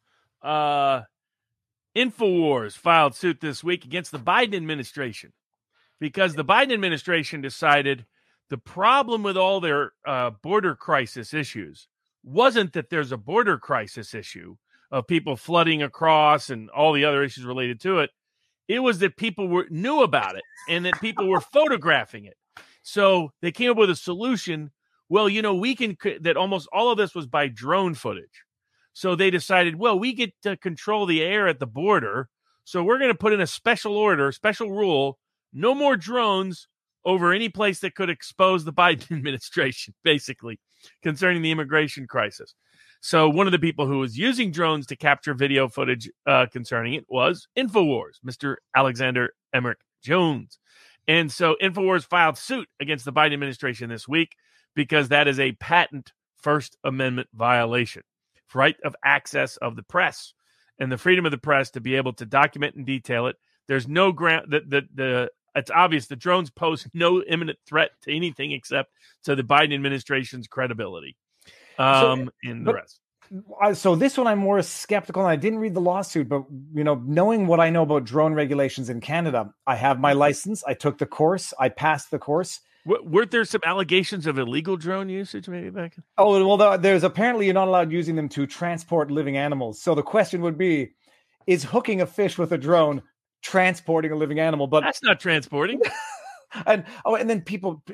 InfoWars filed suit this week against the Biden administration because the Biden administration decided the problem with all their border crisis issues wasn't that there's a border crisis issue of people flooding across and all the other issues related to it. It was that people knew about it and that people were photographing it. So they came up with a solution. Well, that almost all of this was by drone footage. So they decided, well, we get to control the air at the border. So we're going to put in a special rule. No more drones, over any place that could expose the Biden administration, basically, concerning the immigration crisis. So one of the people who was using drones to capture video footage concerning it was InfoWars, Mr. Alexander Emmerich Jones. And so InfoWars filed suit against the Biden administration this week because that is a patent First Amendment violation, right of access of the press and the freedom of the press to be able to document and detail it. There's no ground it's obvious the drones pose no imminent threat to anything except to the Biden administration's credibility. And the rest. So this one I'm more skeptical, and I didn't read the lawsuit, but knowing what I know about drone regulations in Canada, I have my license. I took the course. I passed the course. Weren't there some allegations of illegal drone usage maybe back? Oh, well, there's apparently you're not allowed using them to transport living animals. So the question would be, is hooking a fish with a drone transporting a living animal? But that's not transporting. and then people,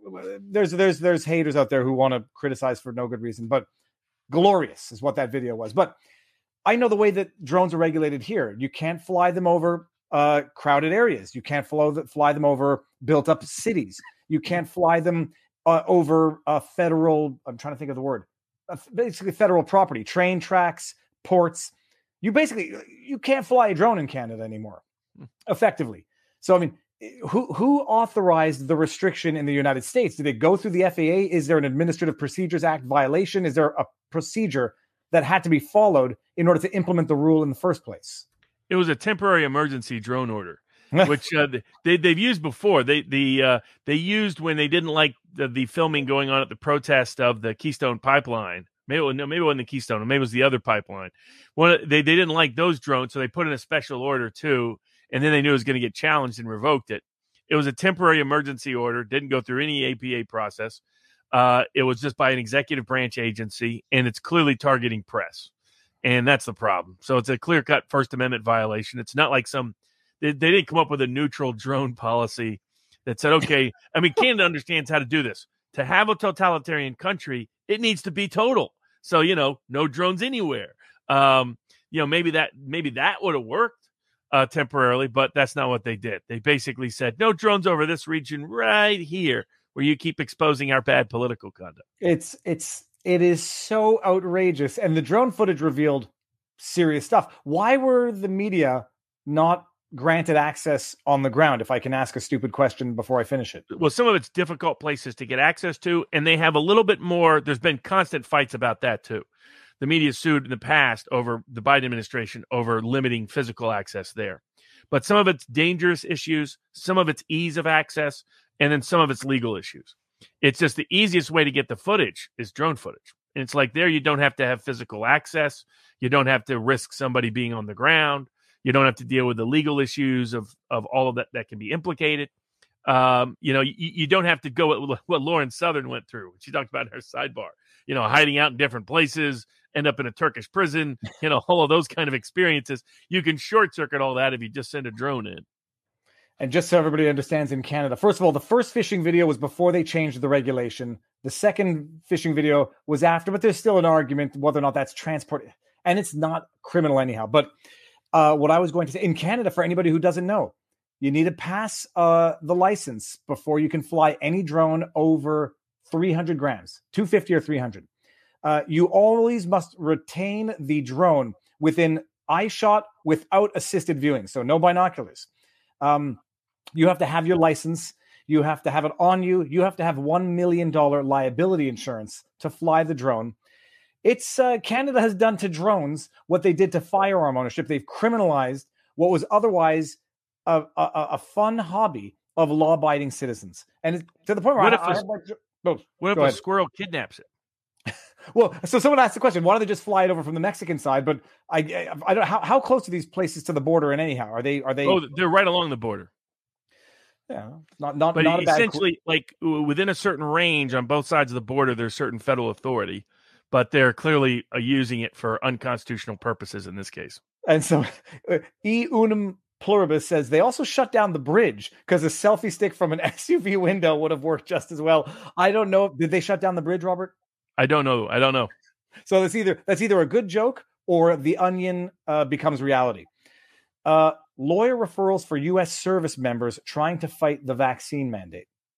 there's haters out there who want to criticize for no good reason, but glorious is what that video was. But I know the way that drones are regulated here. You can't fly them over crowded areas. You can't fly them over built up cities. You can't fly them over federal, I'm trying to think of the word, basically federal property, train tracks, ports. You can't fly a drone in Canada anymore, effectively. So, I mean, who authorized the restriction in the United States? Did it go through the FAA? Is there an Administrative Procedures Act violation? Is there a procedure that had to be followed in order to implement the rule in the first place? It was a temporary emergency drone order, which they've used before. They used when they didn't like the filming going on at the protest of the Keystone Pipeline. Maybe it wasn't the Keystone, maybe it was the other pipeline. They didn't like those drones, so they put in a special order too, and then they knew it was going to get challenged and revoked it. It was a temporary emergency order, didn't go through any APA process. It was just by an executive branch agency, and it's clearly targeting press. And that's the problem. So it's a clear-cut First Amendment violation. It's not like they didn't come up with a neutral drone policy that said, okay, I mean, Canada understands how to do this. To have a totalitarian country, it needs to be total. So, no drones anywhere. Maybe that would have worked temporarily, but that's not what they did. They basically said, no drones over this region right here where you keep exposing our bad political conduct. It is so outrageous. And the drone footage revealed serious stuff. Why were the media not granted access on the ground, if I can ask a stupid question before I finish it? Well, some of it's difficult places to get access to, and they have a little bit more. There's been constant fights about that, too. The media sued in the past over the Biden administration over limiting physical access there. But some of it's dangerous issues, some of it's ease of access, and then some of it's legal issues. It's just the easiest way to get the footage is drone footage. And it's like there you don't have to have physical access. You don't have to risk somebody being on the ground. You don't have to deal with the legal issues of all of that can be implicated. You don't have to go with what Lauren Southern went through. She talked about in her sidebar, hiding out in different places, end up in a Turkish prison, all of those kind of experiences. You can short circuit all that if you just send a drone in. And just so everybody understands, in Canada, first of all, the first fishing video was before they changed the regulation. The second fishing video was after, but there's still an argument whether or not that's transport. And it's not criminal anyhow. But what I was going to say, in Canada, for anybody who doesn't know, you need to pass the license before you can fly any drone over 300 grams, 250 or 300. You always must retain the drone within eye shot without assisted viewing. So no binoculars. You have to have your license. You have to have it on you. You have to have $1 million liability insurance to fly the drone. It's Canada has done to drones what they did to firearm ownership. They've criminalized what was otherwise a fun hobby of law-abiding citizens. And it's to the point where what if a squirrel kidnaps it? Well, so someone asked the question, why don't they just fly it over from the Mexican side? But I don't how close are these places to the border and anyhow? Are they Oh, they're right along the border. Yeah, but not a essentially like within a certain range on both sides of the border, there's certain federal authority, but they're clearly using it for unconstitutional purposes in this case. And so E Unum Pluribus says they also shut down the bridge because a selfie stick from an SUV window would have worked just as well. I don't know. Did they shut down the bridge, Robert? I don't know. So that's either a good joke or the onion becomes reality. Lawyer referrals for U.S. service members trying to fight the vaccine mandate.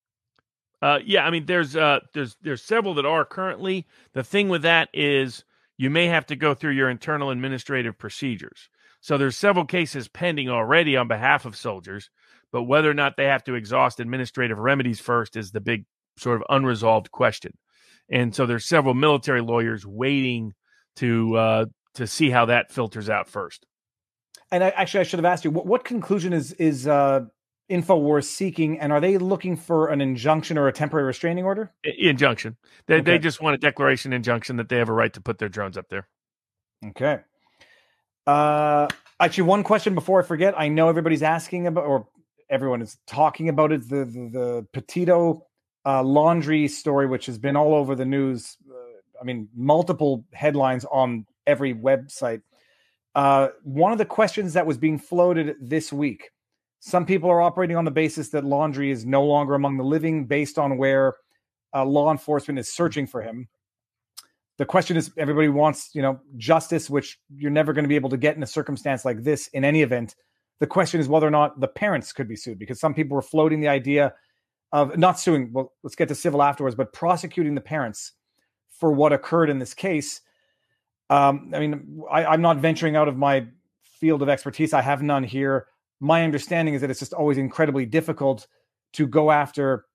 Yeah, I mean, there's several that are currently. The thing with that is you may have to go through your internal administrative procedures. So there's several cases pending already on behalf of soldiers, but whether or not they have to exhaust administrative remedies first is the big sort of unresolved question. And so there's several military lawyers waiting to see how that filters out first. And I should have asked you, what conclusion is InfoWars seeking, and are they looking for an injunction or a temporary restraining order? Injunction. They just want a declaration injunction that they have a right to put their drones up there. Okay. Actually, one question before I forget. I know everybody's asking about, or everyone is talking about it, the Petito laundry story, which has been all over the news. I mean, multiple headlines on every website. One of the questions that was being floated this week, some people are operating on the basis that Laundrie is no longer among the living based on where law enforcement is searching for him. The question is, everybody wants, justice, which you're never going to be able to get in a circumstance like this in any event. The question is whether or not the parents could be sued, because some people were floating the idea of not suing. Well, let's get to civil afterwards, but prosecuting the parents for what occurred in this case. I'm not venturing out of my field of expertise. I have none here. My understanding is that it's just always incredibly difficult to go after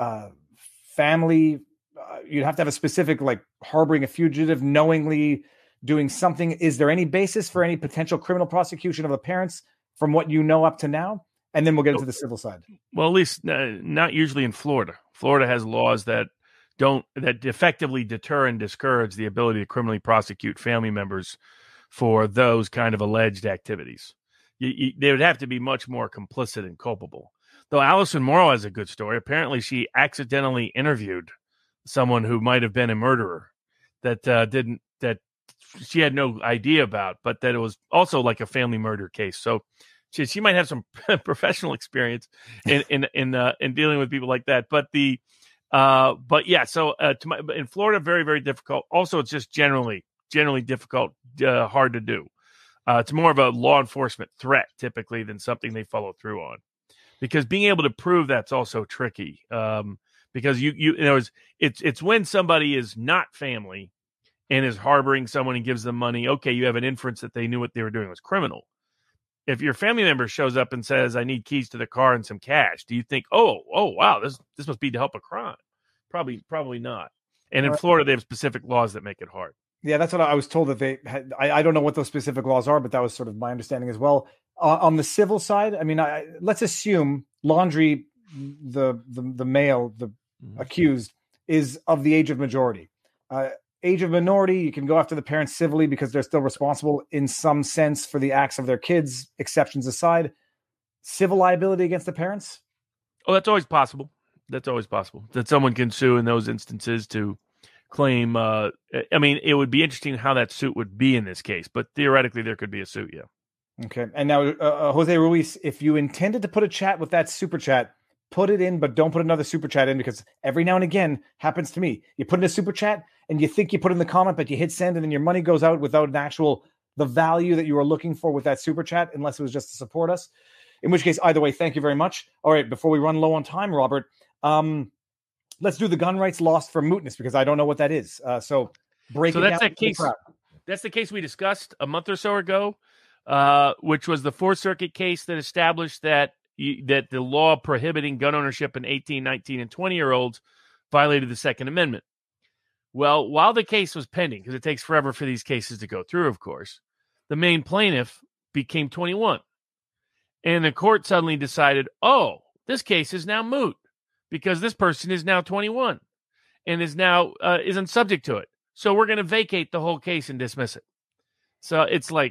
family. You'd have to have a specific, like harboring a fugitive, knowingly doing something. Is there any basis for any potential criminal prosecution of the parents from what you know up to now? And then we'll get into the civil side. Well, at least not usually in Florida. Florida has laws that effectively deter and discourage the ability to criminally prosecute family members for those kind of alleged activities. They would have to be much more complicit and culpable. Though Allison Morrow has a good story. Apparently, she accidentally interviewed someone who might have been a murderer that she had no idea about, but that it was also like a family murder case. So she might have some professional experience in dealing with people like that. But yeah. So in Florida, very, very difficult. Also, it's just generally difficult, hard to do. It's more of a law enforcement threat typically than something they follow through on, because being able to prove that's also tricky. Because it's when somebody is not family and is harboring someone and gives them money. Okay, you have an inference that they knew what they were doing was criminal. If your family member shows up and says, "I need keys to the car and some cash," do you think, "Oh, wow, this must be to help a crime"? Probably not. And in Florida, they have specific laws that make it hard. Yeah, that's what I was told that they had. I don't know what those specific laws are, but that was sort of my understanding as well. On the civil side, I mean, let's assume Laundrie, the male, the accused, is of the age of majority. Age of minority, you can go after the parents civilly because they're still responsible in some sense for the acts of their kids, exceptions aside. Civil liability against the parents? Oh, that's always possible. That someone can sue in those instances to claim. It would be interesting how that suit would be in this case, but theoretically there could be a suit, yeah. Okay. And now, Jose Ruiz, if you intended to put a chat with that super chat, put it in, but don't put another super chat in, because every now and again happens to me. You put in a super chat and you think you put in the comment, but you hit send and then your money goes out without the value that you were looking for with that super chat, unless it was just to support us. In which case, either way, thank you very much. All right. Before we run low on time, Robert, let's do the gun rights lost for mootness, because I don't know what that is. So that's down. That case. That's the case we discussed a month or so ago, which was the Fourth Circuit case that established that the law prohibiting gun ownership in 18, 19, and 20-year-olds violated the Second Amendment. Well, while the case was pending, because it takes forever for these cases to go through, of course, the main plaintiff became 21. And the court suddenly decided, oh, this case is now moot because this person is now 21 and is now isn't subject to it. So we're going to vacate the whole case and dismiss it. So it's like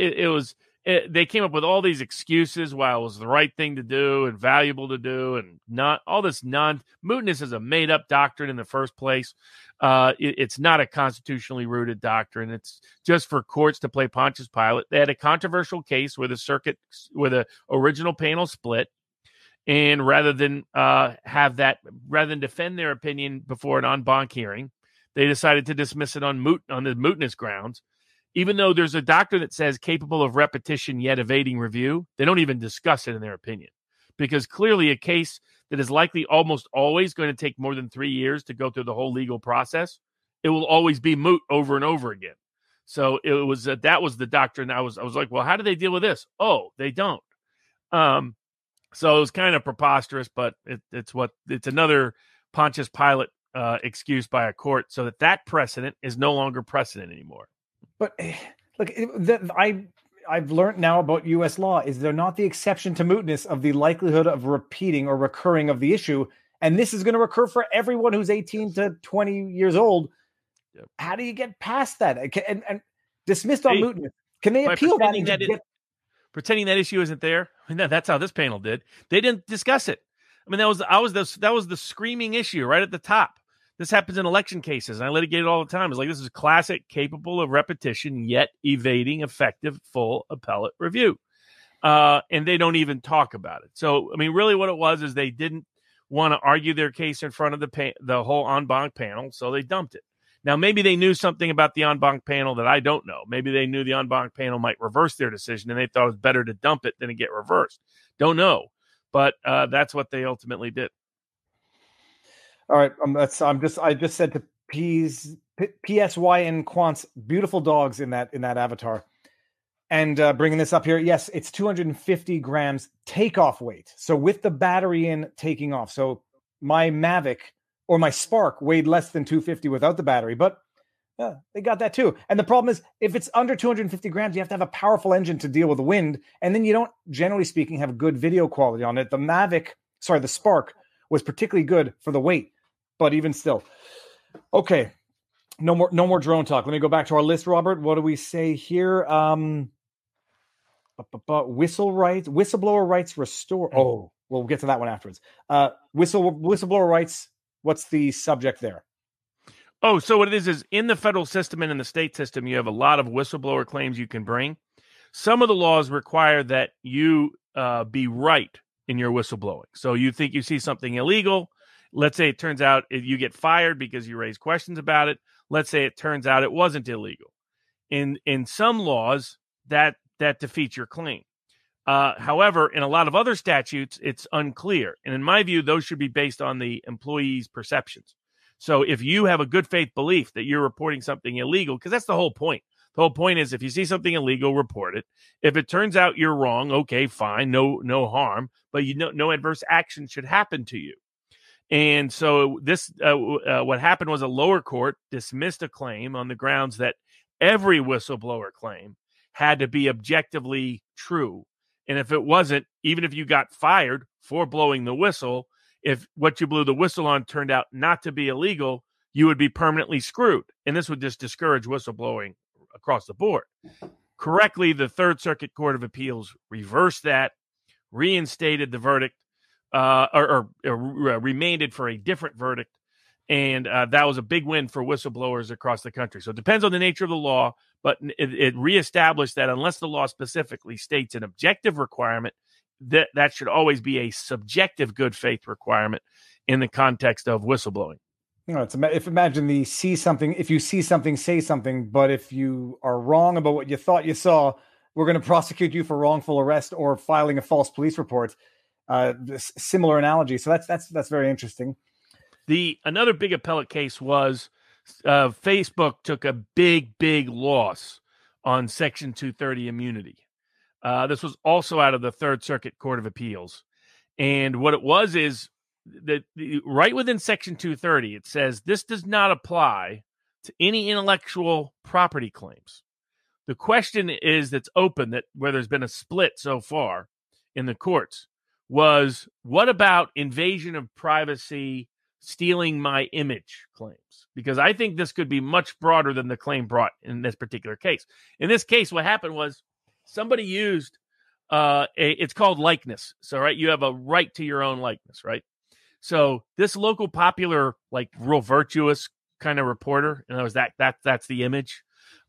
they came up with all these excuses why it was the right thing to do and valuable to do, and not all this mootness is a made up doctrine in the first place. It's not a constitutionally rooted doctrine. It's just for courts to play Pontius Pilate. They had a controversial case where the original panel split. And rather than defend their opinion before an en banc hearing, they decided to dismiss it on the mootness grounds. Even though there's a doctrine that says capable of repetition yet evading review, they don't even discuss it in their opinion. because clearly a case that is likely almost always going to take more than 3 years to go through the whole legal process, it will always be moot over and over again. So it was that was the doctrine. I was like, well, how do they deal with this? Oh, they don't. So it was kind of preposterous, but it's another Pontius Pilate excuse by a court, so that precedent is no longer precedent anymore. But look, I've learned now about U.S. law is they're not the exception to mootness of the likelihood of repeating or recurring of the issue. And this is going to recur for everyone who's 18 to 20 years old. Yep. How do you get past that? And dismissed on mootness? Can they appeal that? Pretending that issue isn't there? I mean, that's how this panel did. They didn't discuss it. I mean, that was the screaming issue right at the top. This happens in election cases, and I litigate it all the time. It's like, this is classic, capable of repetition, yet evading effective, full appellate review. And they don't even talk about it. So, I mean, really what it was is they didn't want to argue their case in front of the whole en banc panel, so they dumped it. Now, maybe they knew something about the en banc panel that I don't know. Maybe they knew the en banc panel might reverse their decision, and they thought it was better to dump it than to get reversed. Don't know. But that's what they ultimately did. All right, I just said to PSY and Quant's beautiful dogs in that avatar, and bringing this up here. Yes, it's 250 grams takeoff weight. So with the battery in, taking off. So my Mavic or my Spark weighed less than 250 without the battery, but yeah, they got that too. And the problem is, if it's under 250 grams, you have to have a powerful engine to deal with the wind, and then you don't, generally speaking, have good video quality on it. The Spark was particularly good for the weight. But even still, okay, no more drone talk. Let me go back to our list, Robert. What do we say here? Whistleblower rights restore. Oh, we'll get to that one afterwards. Whistleblower rights. What's the subject there? Oh, so what it is in the federal system and in the state system, you have a lot of whistleblower claims you can bring. Some of the laws require that you be right in your whistleblowing. So you think you see something illegal. Let's say it turns out you get fired because you raise questions about it. Let's say it turns out it wasn't illegal. In some laws, that defeats your claim. However, in a lot of other statutes, it's unclear. And in my view, those should be based on the employee's perceptions. So if you have a good faith belief that you're reporting something illegal, because that's the whole point. The whole point is, if you see something illegal, report it. If it turns out you're wrong, okay, fine, no harm, but no adverse action should happen to you. And so this, what happened was a lower court dismissed a claim on the grounds that every whistleblower claim had to be objectively true. And if it wasn't, even if you got fired for blowing the whistle, if what you blew the whistle on turned out not to be illegal, you would be permanently screwed. And this would just discourage whistleblowing across the board. Correctly, the Third Circuit Court of Appeals reversed that, reinstated the verdict, or remanded for a different verdict. And that was a big win for whistleblowers across the country. So it depends on the nature of the law, but it reestablished that unless the law specifically states an objective requirement, that should always be a subjective good faith requirement in the context of whistleblowing. Imagine if you see something, say something, but if you are wrong about what you thought you saw, we're going to prosecute you for wrongful arrest or filing a false police report. Similar analogy. So that's very interesting. Another big appellate case was Facebook took a big loss on Section 230 immunity. This was also out of the Third Circuit Court of Appeals. And what it was is that right within Section 230, it says this does not apply to any intellectual property claims. The question is that's open, where there's been a split so far in the courts, was what about invasion of privacy, stealing my image claims? Because I think this could be much broader than the claim brought in this particular case. In this case, what happened was somebody used it's called likeness. So, right, you have a right to your own likeness, right? So this local popular, like real virtuous kind of reporter, and that's the image.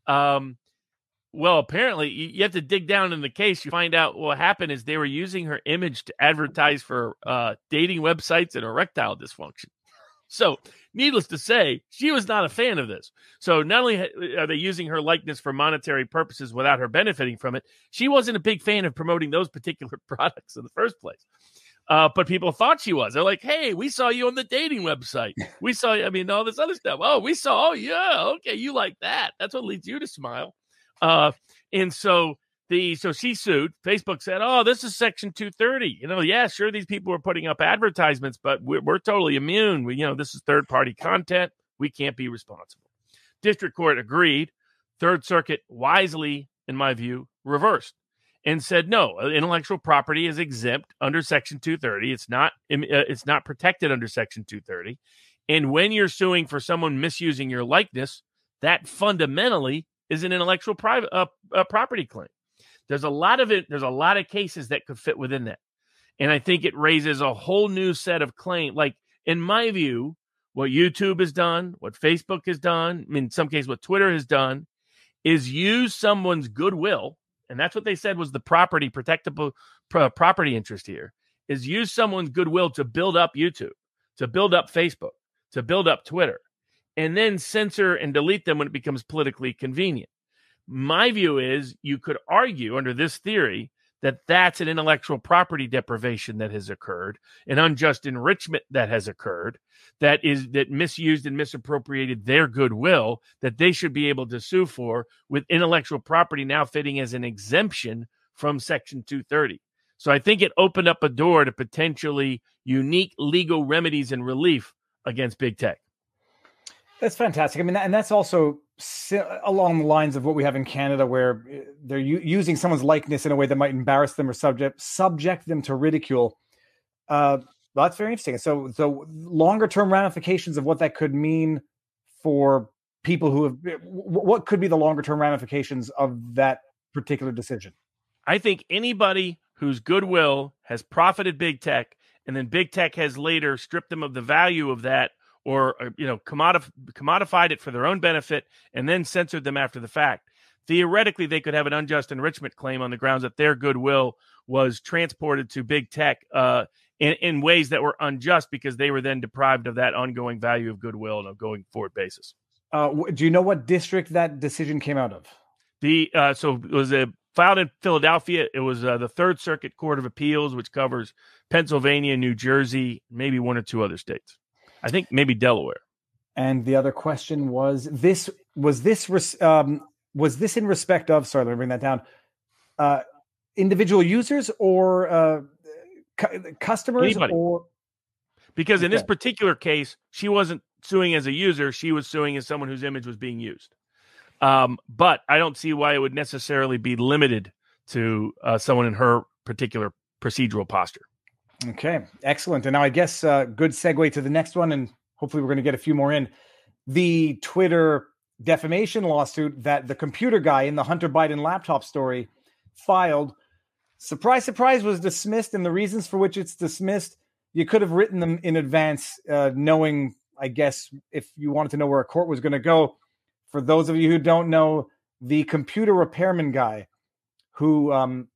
Well, apparently you have to dig down in the case. You find out what happened is they were using her image to advertise for dating websites and erectile dysfunction. So needless to say, she was not a fan of this. So not only are they using her likeness for monetary purposes without her benefiting from it, she wasn't a big fan of promoting those particular products in the first place. But people thought she was. They're like, hey, we saw you on the dating website. We saw you. I mean, all this other stuff. Oh, we saw. Oh, yeah. Okay. You like that. That's what leads you to smile. And so she sued. Facebook said, oh, this is Section 230. Yeah, sure, these people were putting up advertisements, but we're totally immune. This is third-party content. We can't be responsible. District Court agreed. Third Circuit wisely, in my view, reversed and said, no, intellectual property is exempt under Section 230. It's not protected under Section 230. And when you're suing for someone misusing your likeness, that fundamentally is an intellectual property claim. There's a lot of cases that could fit within that. And I think it raises a whole new set of claims. Like, in my view, what YouTube has done, what Facebook has done, in some cases what Twitter has done, is use someone's goodwill, and that's what they said was the protectable property interest here, is use someone's goodwill to build up YouTube, to build up Facebook, to build up Twitter, and then censor and delete them when it becomes politically convenient. My view is you could argue under this theory that that's an intellectual property deprivation that has occurred, an unjust enrichment that has occurred, that misused and misappropriated their goodwill, that they should be able to sue for, with intellectual property now fitting as an exemption from Section 230. So I think it opened up a door to potentially unique legal remedies and relief against big tech. That's fantastic. I mean, and that's also along the lines of what we have in Canada, where they're using someone's likeness in a way that might embarrass them or subject them to ridicule. Well, that's very interesting. So longer term ramifications of what that could mean for people who have, what could be the longer term ramifications of that particular decision? I think anybody whose goodwill has profited big tech, and then big tech has later stripped them of the value of that, or commodified it for their own benefit, and then censored them after the fact. Theoretically, they could have an unjust enrichment claim on the grounds that their goodwill was transported to big tech in ways that were unjust, because they were then deprived of that ongoing value of goodwill on a going forward basis. Do you know what district that decision came out of? So it was filed in Philadelphia. It was the Third Circuit Court of Appeals, which covers Pennsylvania, New Jersey, maybe one or two other states. I think maybe Delaware. And the other question was this in respect of, sorry, let me bring that down, individual users or customers? Anybody. Because in this particular case, she wasn't suing as a user. She was suing as someone whose image was being used. But I don't see why it would necessarily be limited to someone in her particular procedural posture. Okay, excellent. And now I guess good segue to the next one, and hopefully we're going to get a few more in. The Twitter defamation lawsuit that the computer guy in the Hunter Biden laptop story filed, surprise, surprise, was dismissed. And the reasons for which it's dismissed, you could have written them in advance, knowing, I guess, if you wanted to know where a court was going to go. For those of you who don't know, the computer repairman guy who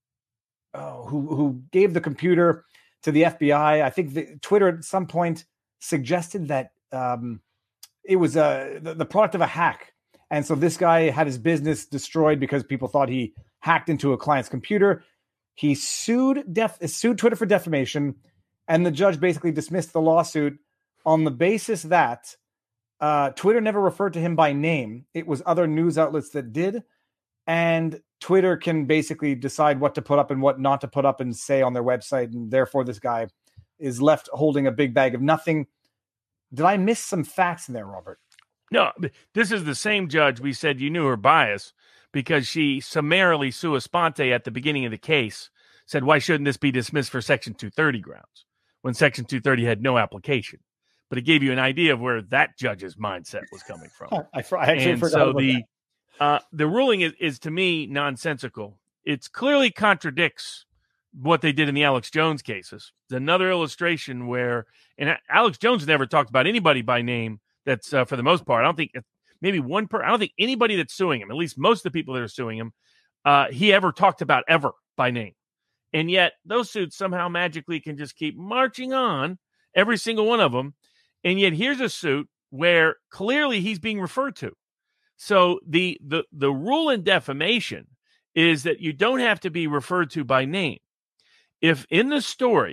gave the computer to the FBI. I think Twitter at some point suggested that it was the product of a hack. And so this guy had his business destroyed because people thought he hacked into a client's computer. He sued Twitter for defamation, and the judge basically dismissed the lawsuit on the basis that Twitter never referred to him by name. It was other news outlets that did. And Twitter can basically decide what to put up and what not to put up and say on their website. And therefore, this guy is left holding a big bag of nothing. Did I miss some facts in there, Robert? No, this is the same judge we said you knew her bias, because she summarily sua sponte at the beginning of the case said, why shouldn't this be dismissed for Section 230 grounds, when Section 230 had no application? But it gave you an idea of where that judge's mindset was coming from. I actually forgot so about that. The ruling is to me nonsensical. It clearly contradicts what they did in the Alex Jones cases. It's another illustration where, and Alex Jones never talked about anybody by name. That's for the most part. I don't think I don't think anybody that's suing him, at least most of the people that are suing him, he ever talked about ever by name. And yet those suits somehow magically can just keep marching on, every single one of them. And yet here's a suit where clearly he's being referred to. So the rule in defamation is that you don't have to be referred to by name. If in the story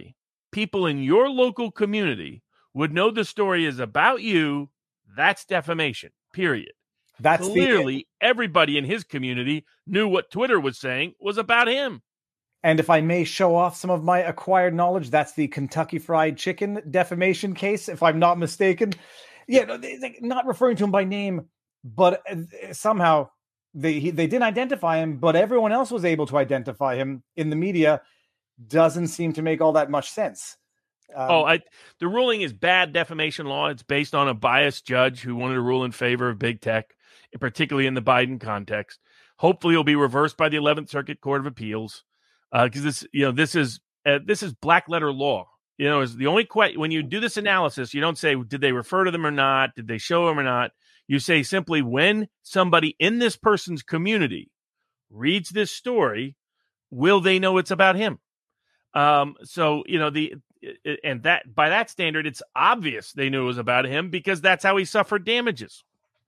people in your local community would know the story is about you, that's defamation, period. That's Clearly, everybody in his community knew what Twitter was saying was about him. And if I may show off some of my acquired knowledge, that's the Kentucky Fried Chicken defamation case, if I'm not mistaken. Yeah, not referring to him by name, but somehow they didn't identify him, but everyone else was able to identify him in the media. Doesn't seem to make all that much sense. The ruling is bad defamation law. It's based on a biased judge who wanted to rule in favor of big tech, particularly in the Biden context. Hopefully, it'll be reversed by the 11th Circuit Court of Appeals, because this is black letter law. Is the only question when you do this analysis, you don't say did they refer to them or not, did they show them or not. You say simply when somebody in this person's community reads this story, will they know it's about him? And that by that standard, it's obvious they knew it was about him because that's how he suffered damages.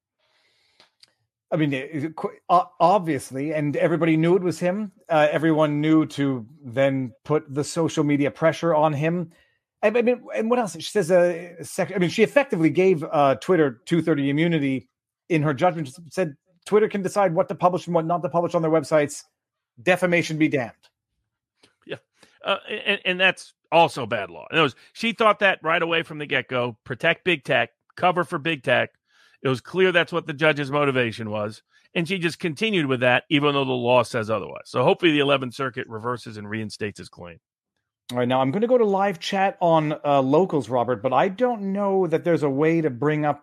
I mean, obviously, and everybody knew it was him. Everyone knew to then put the social media pressure on him. I mean, and what else? She says, she effectively gave Twitter 230 immunity in her judgment. She said Twitter can decide what to publish and what not to publish on their websites. Defamation be damned. Yeah. And that's also bad law. In other words, she thought that right away from the get-go, protect big tech, cover for big tech. It was clear that's what the judge's motivation was. And she just continued with that, even though the law says otherwise. So hopefully the 11th Circuit reverses and reinstates his claim. All right, now I'm going to go to live chat on locals, Robert, but I don't know that there's a way to bring up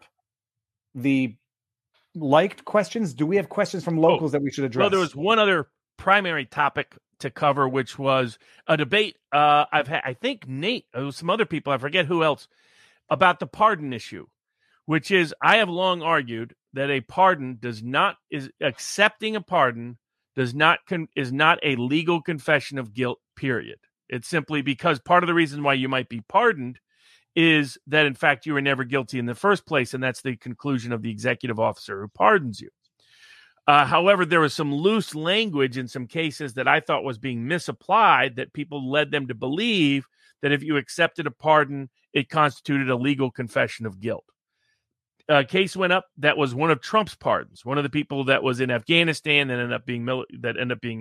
the liked questions. Do we have questions from locals that we should address? Well, there was one other primary topic to cover, which was a debate. I think Nate, some other people, I forget who else, about the pardon issue, which is I have long argued that a pardon accepting a pardon is not a legal confession of guilt, period. It's simply because part of the reason why you might be pardoned is that, in fact, you were never guilty in the first place, and that's the conclusion of the executive officer who pardons you. However, there was some loose language in some cases that I thought was being misapplied that people led them to believe that if you accepted a pardon, it constituted a legal confession of guilt. A case went up that was one of Trump's pardons, one of the people that was in Afghanistan that ended up being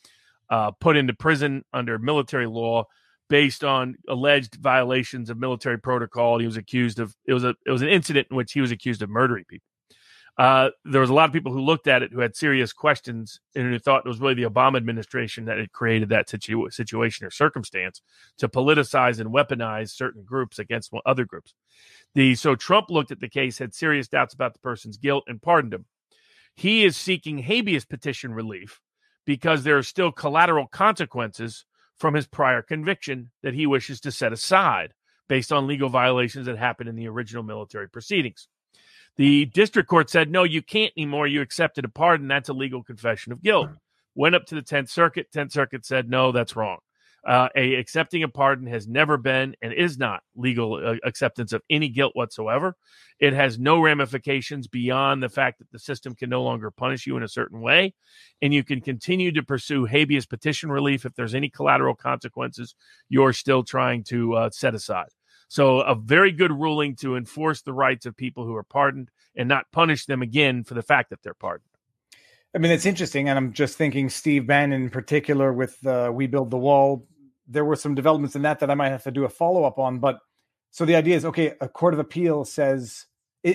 put into prison under military law based on alleged violations of military protocol. He was accused of it was an incident in which he was accused of murdering people. There was a lot of people who looked at it who had serious questions and who thought it was really the Obama administration that had created that situation or circumstance to politicize and weaponize certain groups against other groups. So Trump looked at the case, had serious doubts about the person's guilt, and pardoned him. He is seeking habeas petition relief because there are still collateral consequences from his prior conviction that he wishes to set aside based on legal violations that happened in the original military proceedings. The district court said, no, you can't anymore. You accepted a pardon. That's a legal confession of guilt. Went up to the 10th Circuit. 10th Circuit said, no, that's wrong. Accepting a pardon has never been and is not legal acceptance of any guilt whatsoever. It has no ramifications beyond the fact that the system can no longer punish you in a certain way. And you can continue to pursue habeas petition relief if there's any collateral consequences you're still trying to set aside. So a very good ruling to enforce the rights of people who are pardoned and not punish them again for the fact that they're pardoned. I mean, it's interesting. And I'm just thinking Steve Bannon in particular with We Build the Wall. There were some developments in that I might have to do a follow-up on. But so the idea is, okay, a court of appeal says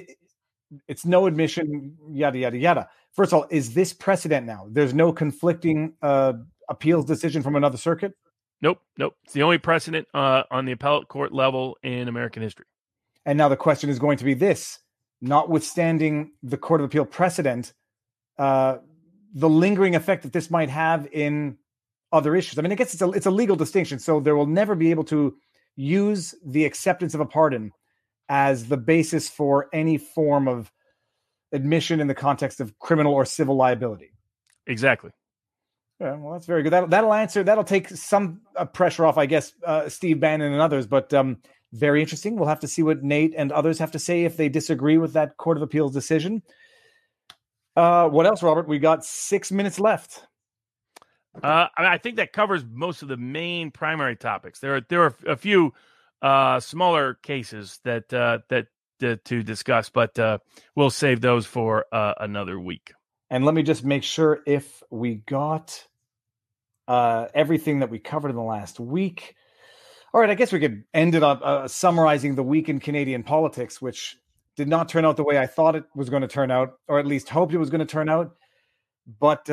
it's no admission, yada, yada, yada. First of all, is this precedent now? There's no conflicting appeals decision from another circuit? Nope. It's the only precedent on the appellate court level in American history. And now the question is going to be this. Notwithstanding the court of appeal precedent, the lingering effect that this might have in other issues. I mean, I guess it's a legal distinction. So there will never be able to use the acceptance of a pardon as the basis for any form of admission in the context of criminal or civil liability. Exactly. Yeah, well, that's very good. That'll take some pressure off, I guess, Steve Bannon and others. But very interesting. We'll have to see what Nate and others have to say if they disagree with that Court of Appeals decision. What else, Robert? We got 6 minutes left. I think that covers most of the main primary topics. There are a few smaller cases that to discuss, but we'll save those for another week. And let me just make sure if we got everything that we covered in the last week. All right, I guess we could end it up summarizing the week in Canadian politics, which did not turn out the way I thought it was going to turn out, or at least hoped it was going to turn out. But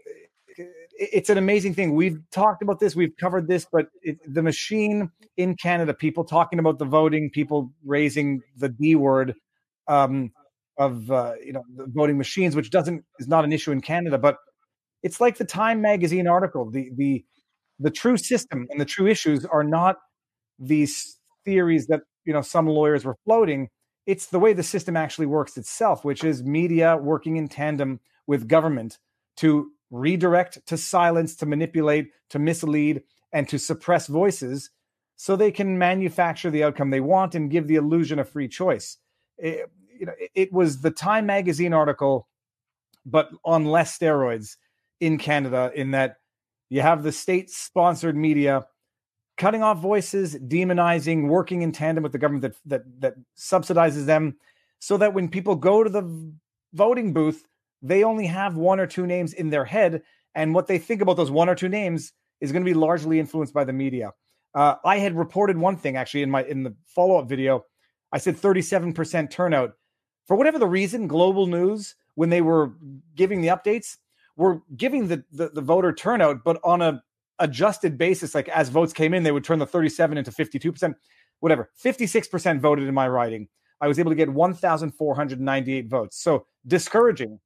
it's an amazing thing. We've talked about this, we've covered this, but the machine in Canada, people talking about the voting, people raising the D word of the voting machines, which is not an issue in Canada, but it's like the Time magazine article. The true system and the true issues are not these theories that some lawyers were floating. It's the way the system actually works itself, which is media working in tandem with government to redirect, to silence, to manipulate, to mislead, and to suppress voices so they can manufacture the outcome they want and give the illusion of free choice. It was the Time magazine article, but on less steroids in Canada, in that you have the state-sponsored media cutting off voices, demonizing, working in tandem with the government that subsidizes them, so that when people go to the voting booth, they only have one or two names in their head, and what they think about those one or two names is going to be largely influenced by the media. I had reported one thing actually in the follow-up video. I said 37% turnout. For whatever the reason, Global News, when they were giving the updates, were giving the voter turnout, but on a adjusted basis, like as votes came in, they would turn the 37 into 52%, whatever. 56% voted in my riding. I was able to get 1,498 votes. So discouraging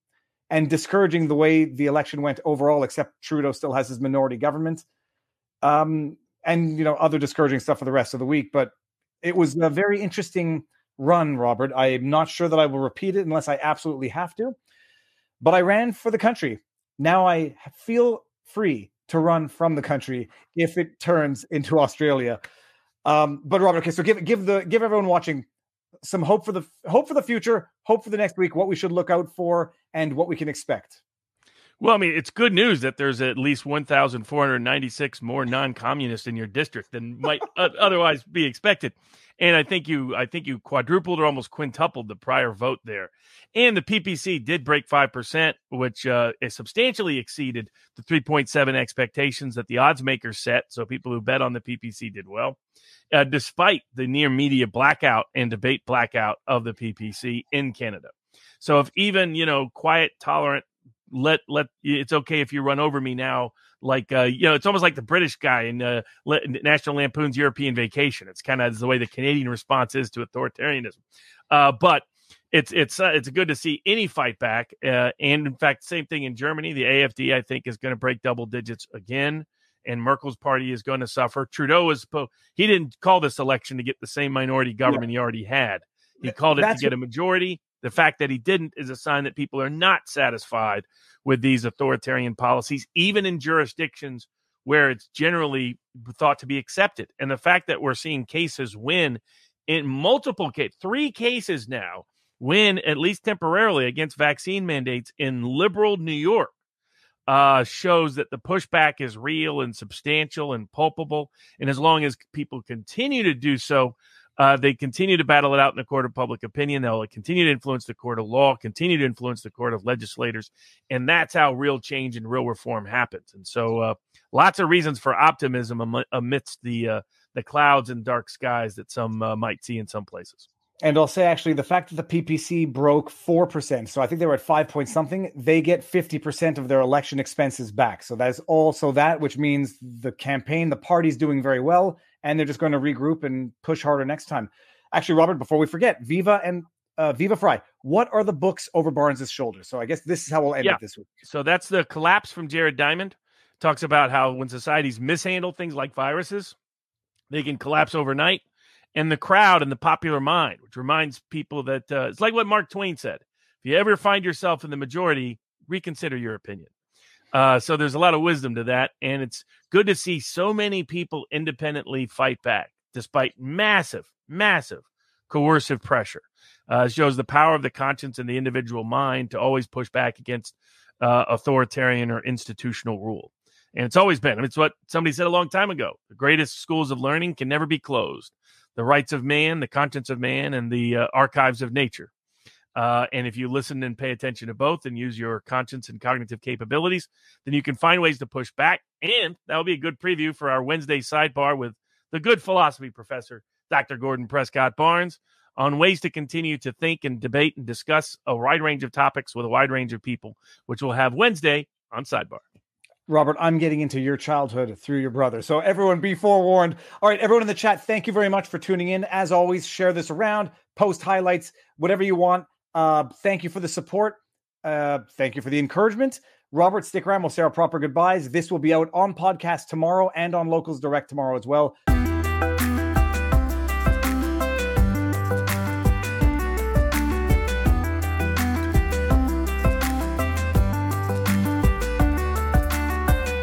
the way the election went overall, except Trudeau still has his minority government. And, other discouraging stuff for the rest of the week. But it was a very interesting run, Robert. I'm not sure that I will repeat it unless I absolutely have to. But I ran for the country. Now I feel free to run from the country if it turns into Australia. But Robert, okay, so give everyone watching some hope for the future, hope for the next week, what we should look out for, and what we can expect. Well, I mean, it's good news that there's at least 1,496 more non-communists in your district than might otherwise be expected. And I think you quadrupled or almost quintupled the prior vote there. And the PPC did break 5%, which is substantially exceeded the 3.7 expectations that the odds makers set. So people who bet on the PPC did well, despite the near media blackout and debate blackout of the PPC in Canada. So if even, quiet, tolerant, let it's okay if you run over me now. Like, it's almost like the British guy in National Lampoon's European Vacation. It's kind of the way the Canadian response is to authoritarianism. But it's good to see any fight back. And in fact, same thing in Germany. The AfD, I think, is going to break double digits again. And Merkel's party is going to suffer. Trudeau he didn't call this election to get the same minority government he already had. He called it to get a majority. The fact that he didn't is a sign that people are not satisfied with these authoritarian policies, even in jurisdictions where it's generally thought to be accepted. And the fact that we're seeing cases win in multiple cases, 3 cases now, win at least temporarily against vaccine mandates in liberal New York, shows that the pushback is real and substantial and palpable. And as long as people continue to do so, they continue to battle it out in the court of public opinion. They'll continue to influence the court of law, continue to influence the court of legislators. And that's how real change and real reform happens. And so lots of reasons for optimism amidst the clouds and dark skies that some might see in some places. And I'll say, actually, the fact that the PPC broke 4%, so I think they were at 5 point something, they get 50% of their election expenses back. So that's also that, which means the campaign, the party's doing very well, and they're just going to regroup and push harder next time. Actually, Robert, before we forget, Viva and Viva Frei, what are the books over Barnes' shoulders? So I guess this is how we'll end it this week. So that's The Collapse from Jared Diamond. Talks about how when societies mishandle things like viruses, they can collapse overnight. And The Crowd and the Popular Mind, which reminds people that it's like what Mark Twain said. If you ever find yourself in the majority, reconsider your opinion. So there's a lot of wisdom to that. And it's good to see so many people independently fight back, despite massive, massive coercive pressure. It shows the power of the conscience and the individual mind to always push back against authoritarian or institutional rule. And it's always been. I mean, it's what somebody said a long time ago. The greatest schools of learning can never be closed. The rights of man, the conscience of man, and the archives of nature. And if you listen and pay attention to both and use your conscience and cognitive capabilities, then you can find ways to push back. And that will be a good preview for our Wednesday sidebar with the good philosophy professor, Dr. Gordon Prescott Barnes, on ways to continue to think and debate and discuss a wide range of topics with a wide range of people, which we'll have Wednesday on Sidebar. Robert, I'm getting into your childhood through your brother. So everyone be forewarned. All right, everyone in the chat, thank you very much for tuning in. As always, share this around, post highlights, whatever you want. Thank you for the support. Thank you for the encouragement. Robert, stick around. We'll say our proper goodbyes. This will be out on podcast tomorrow and on Locals Direct tomorrow as well.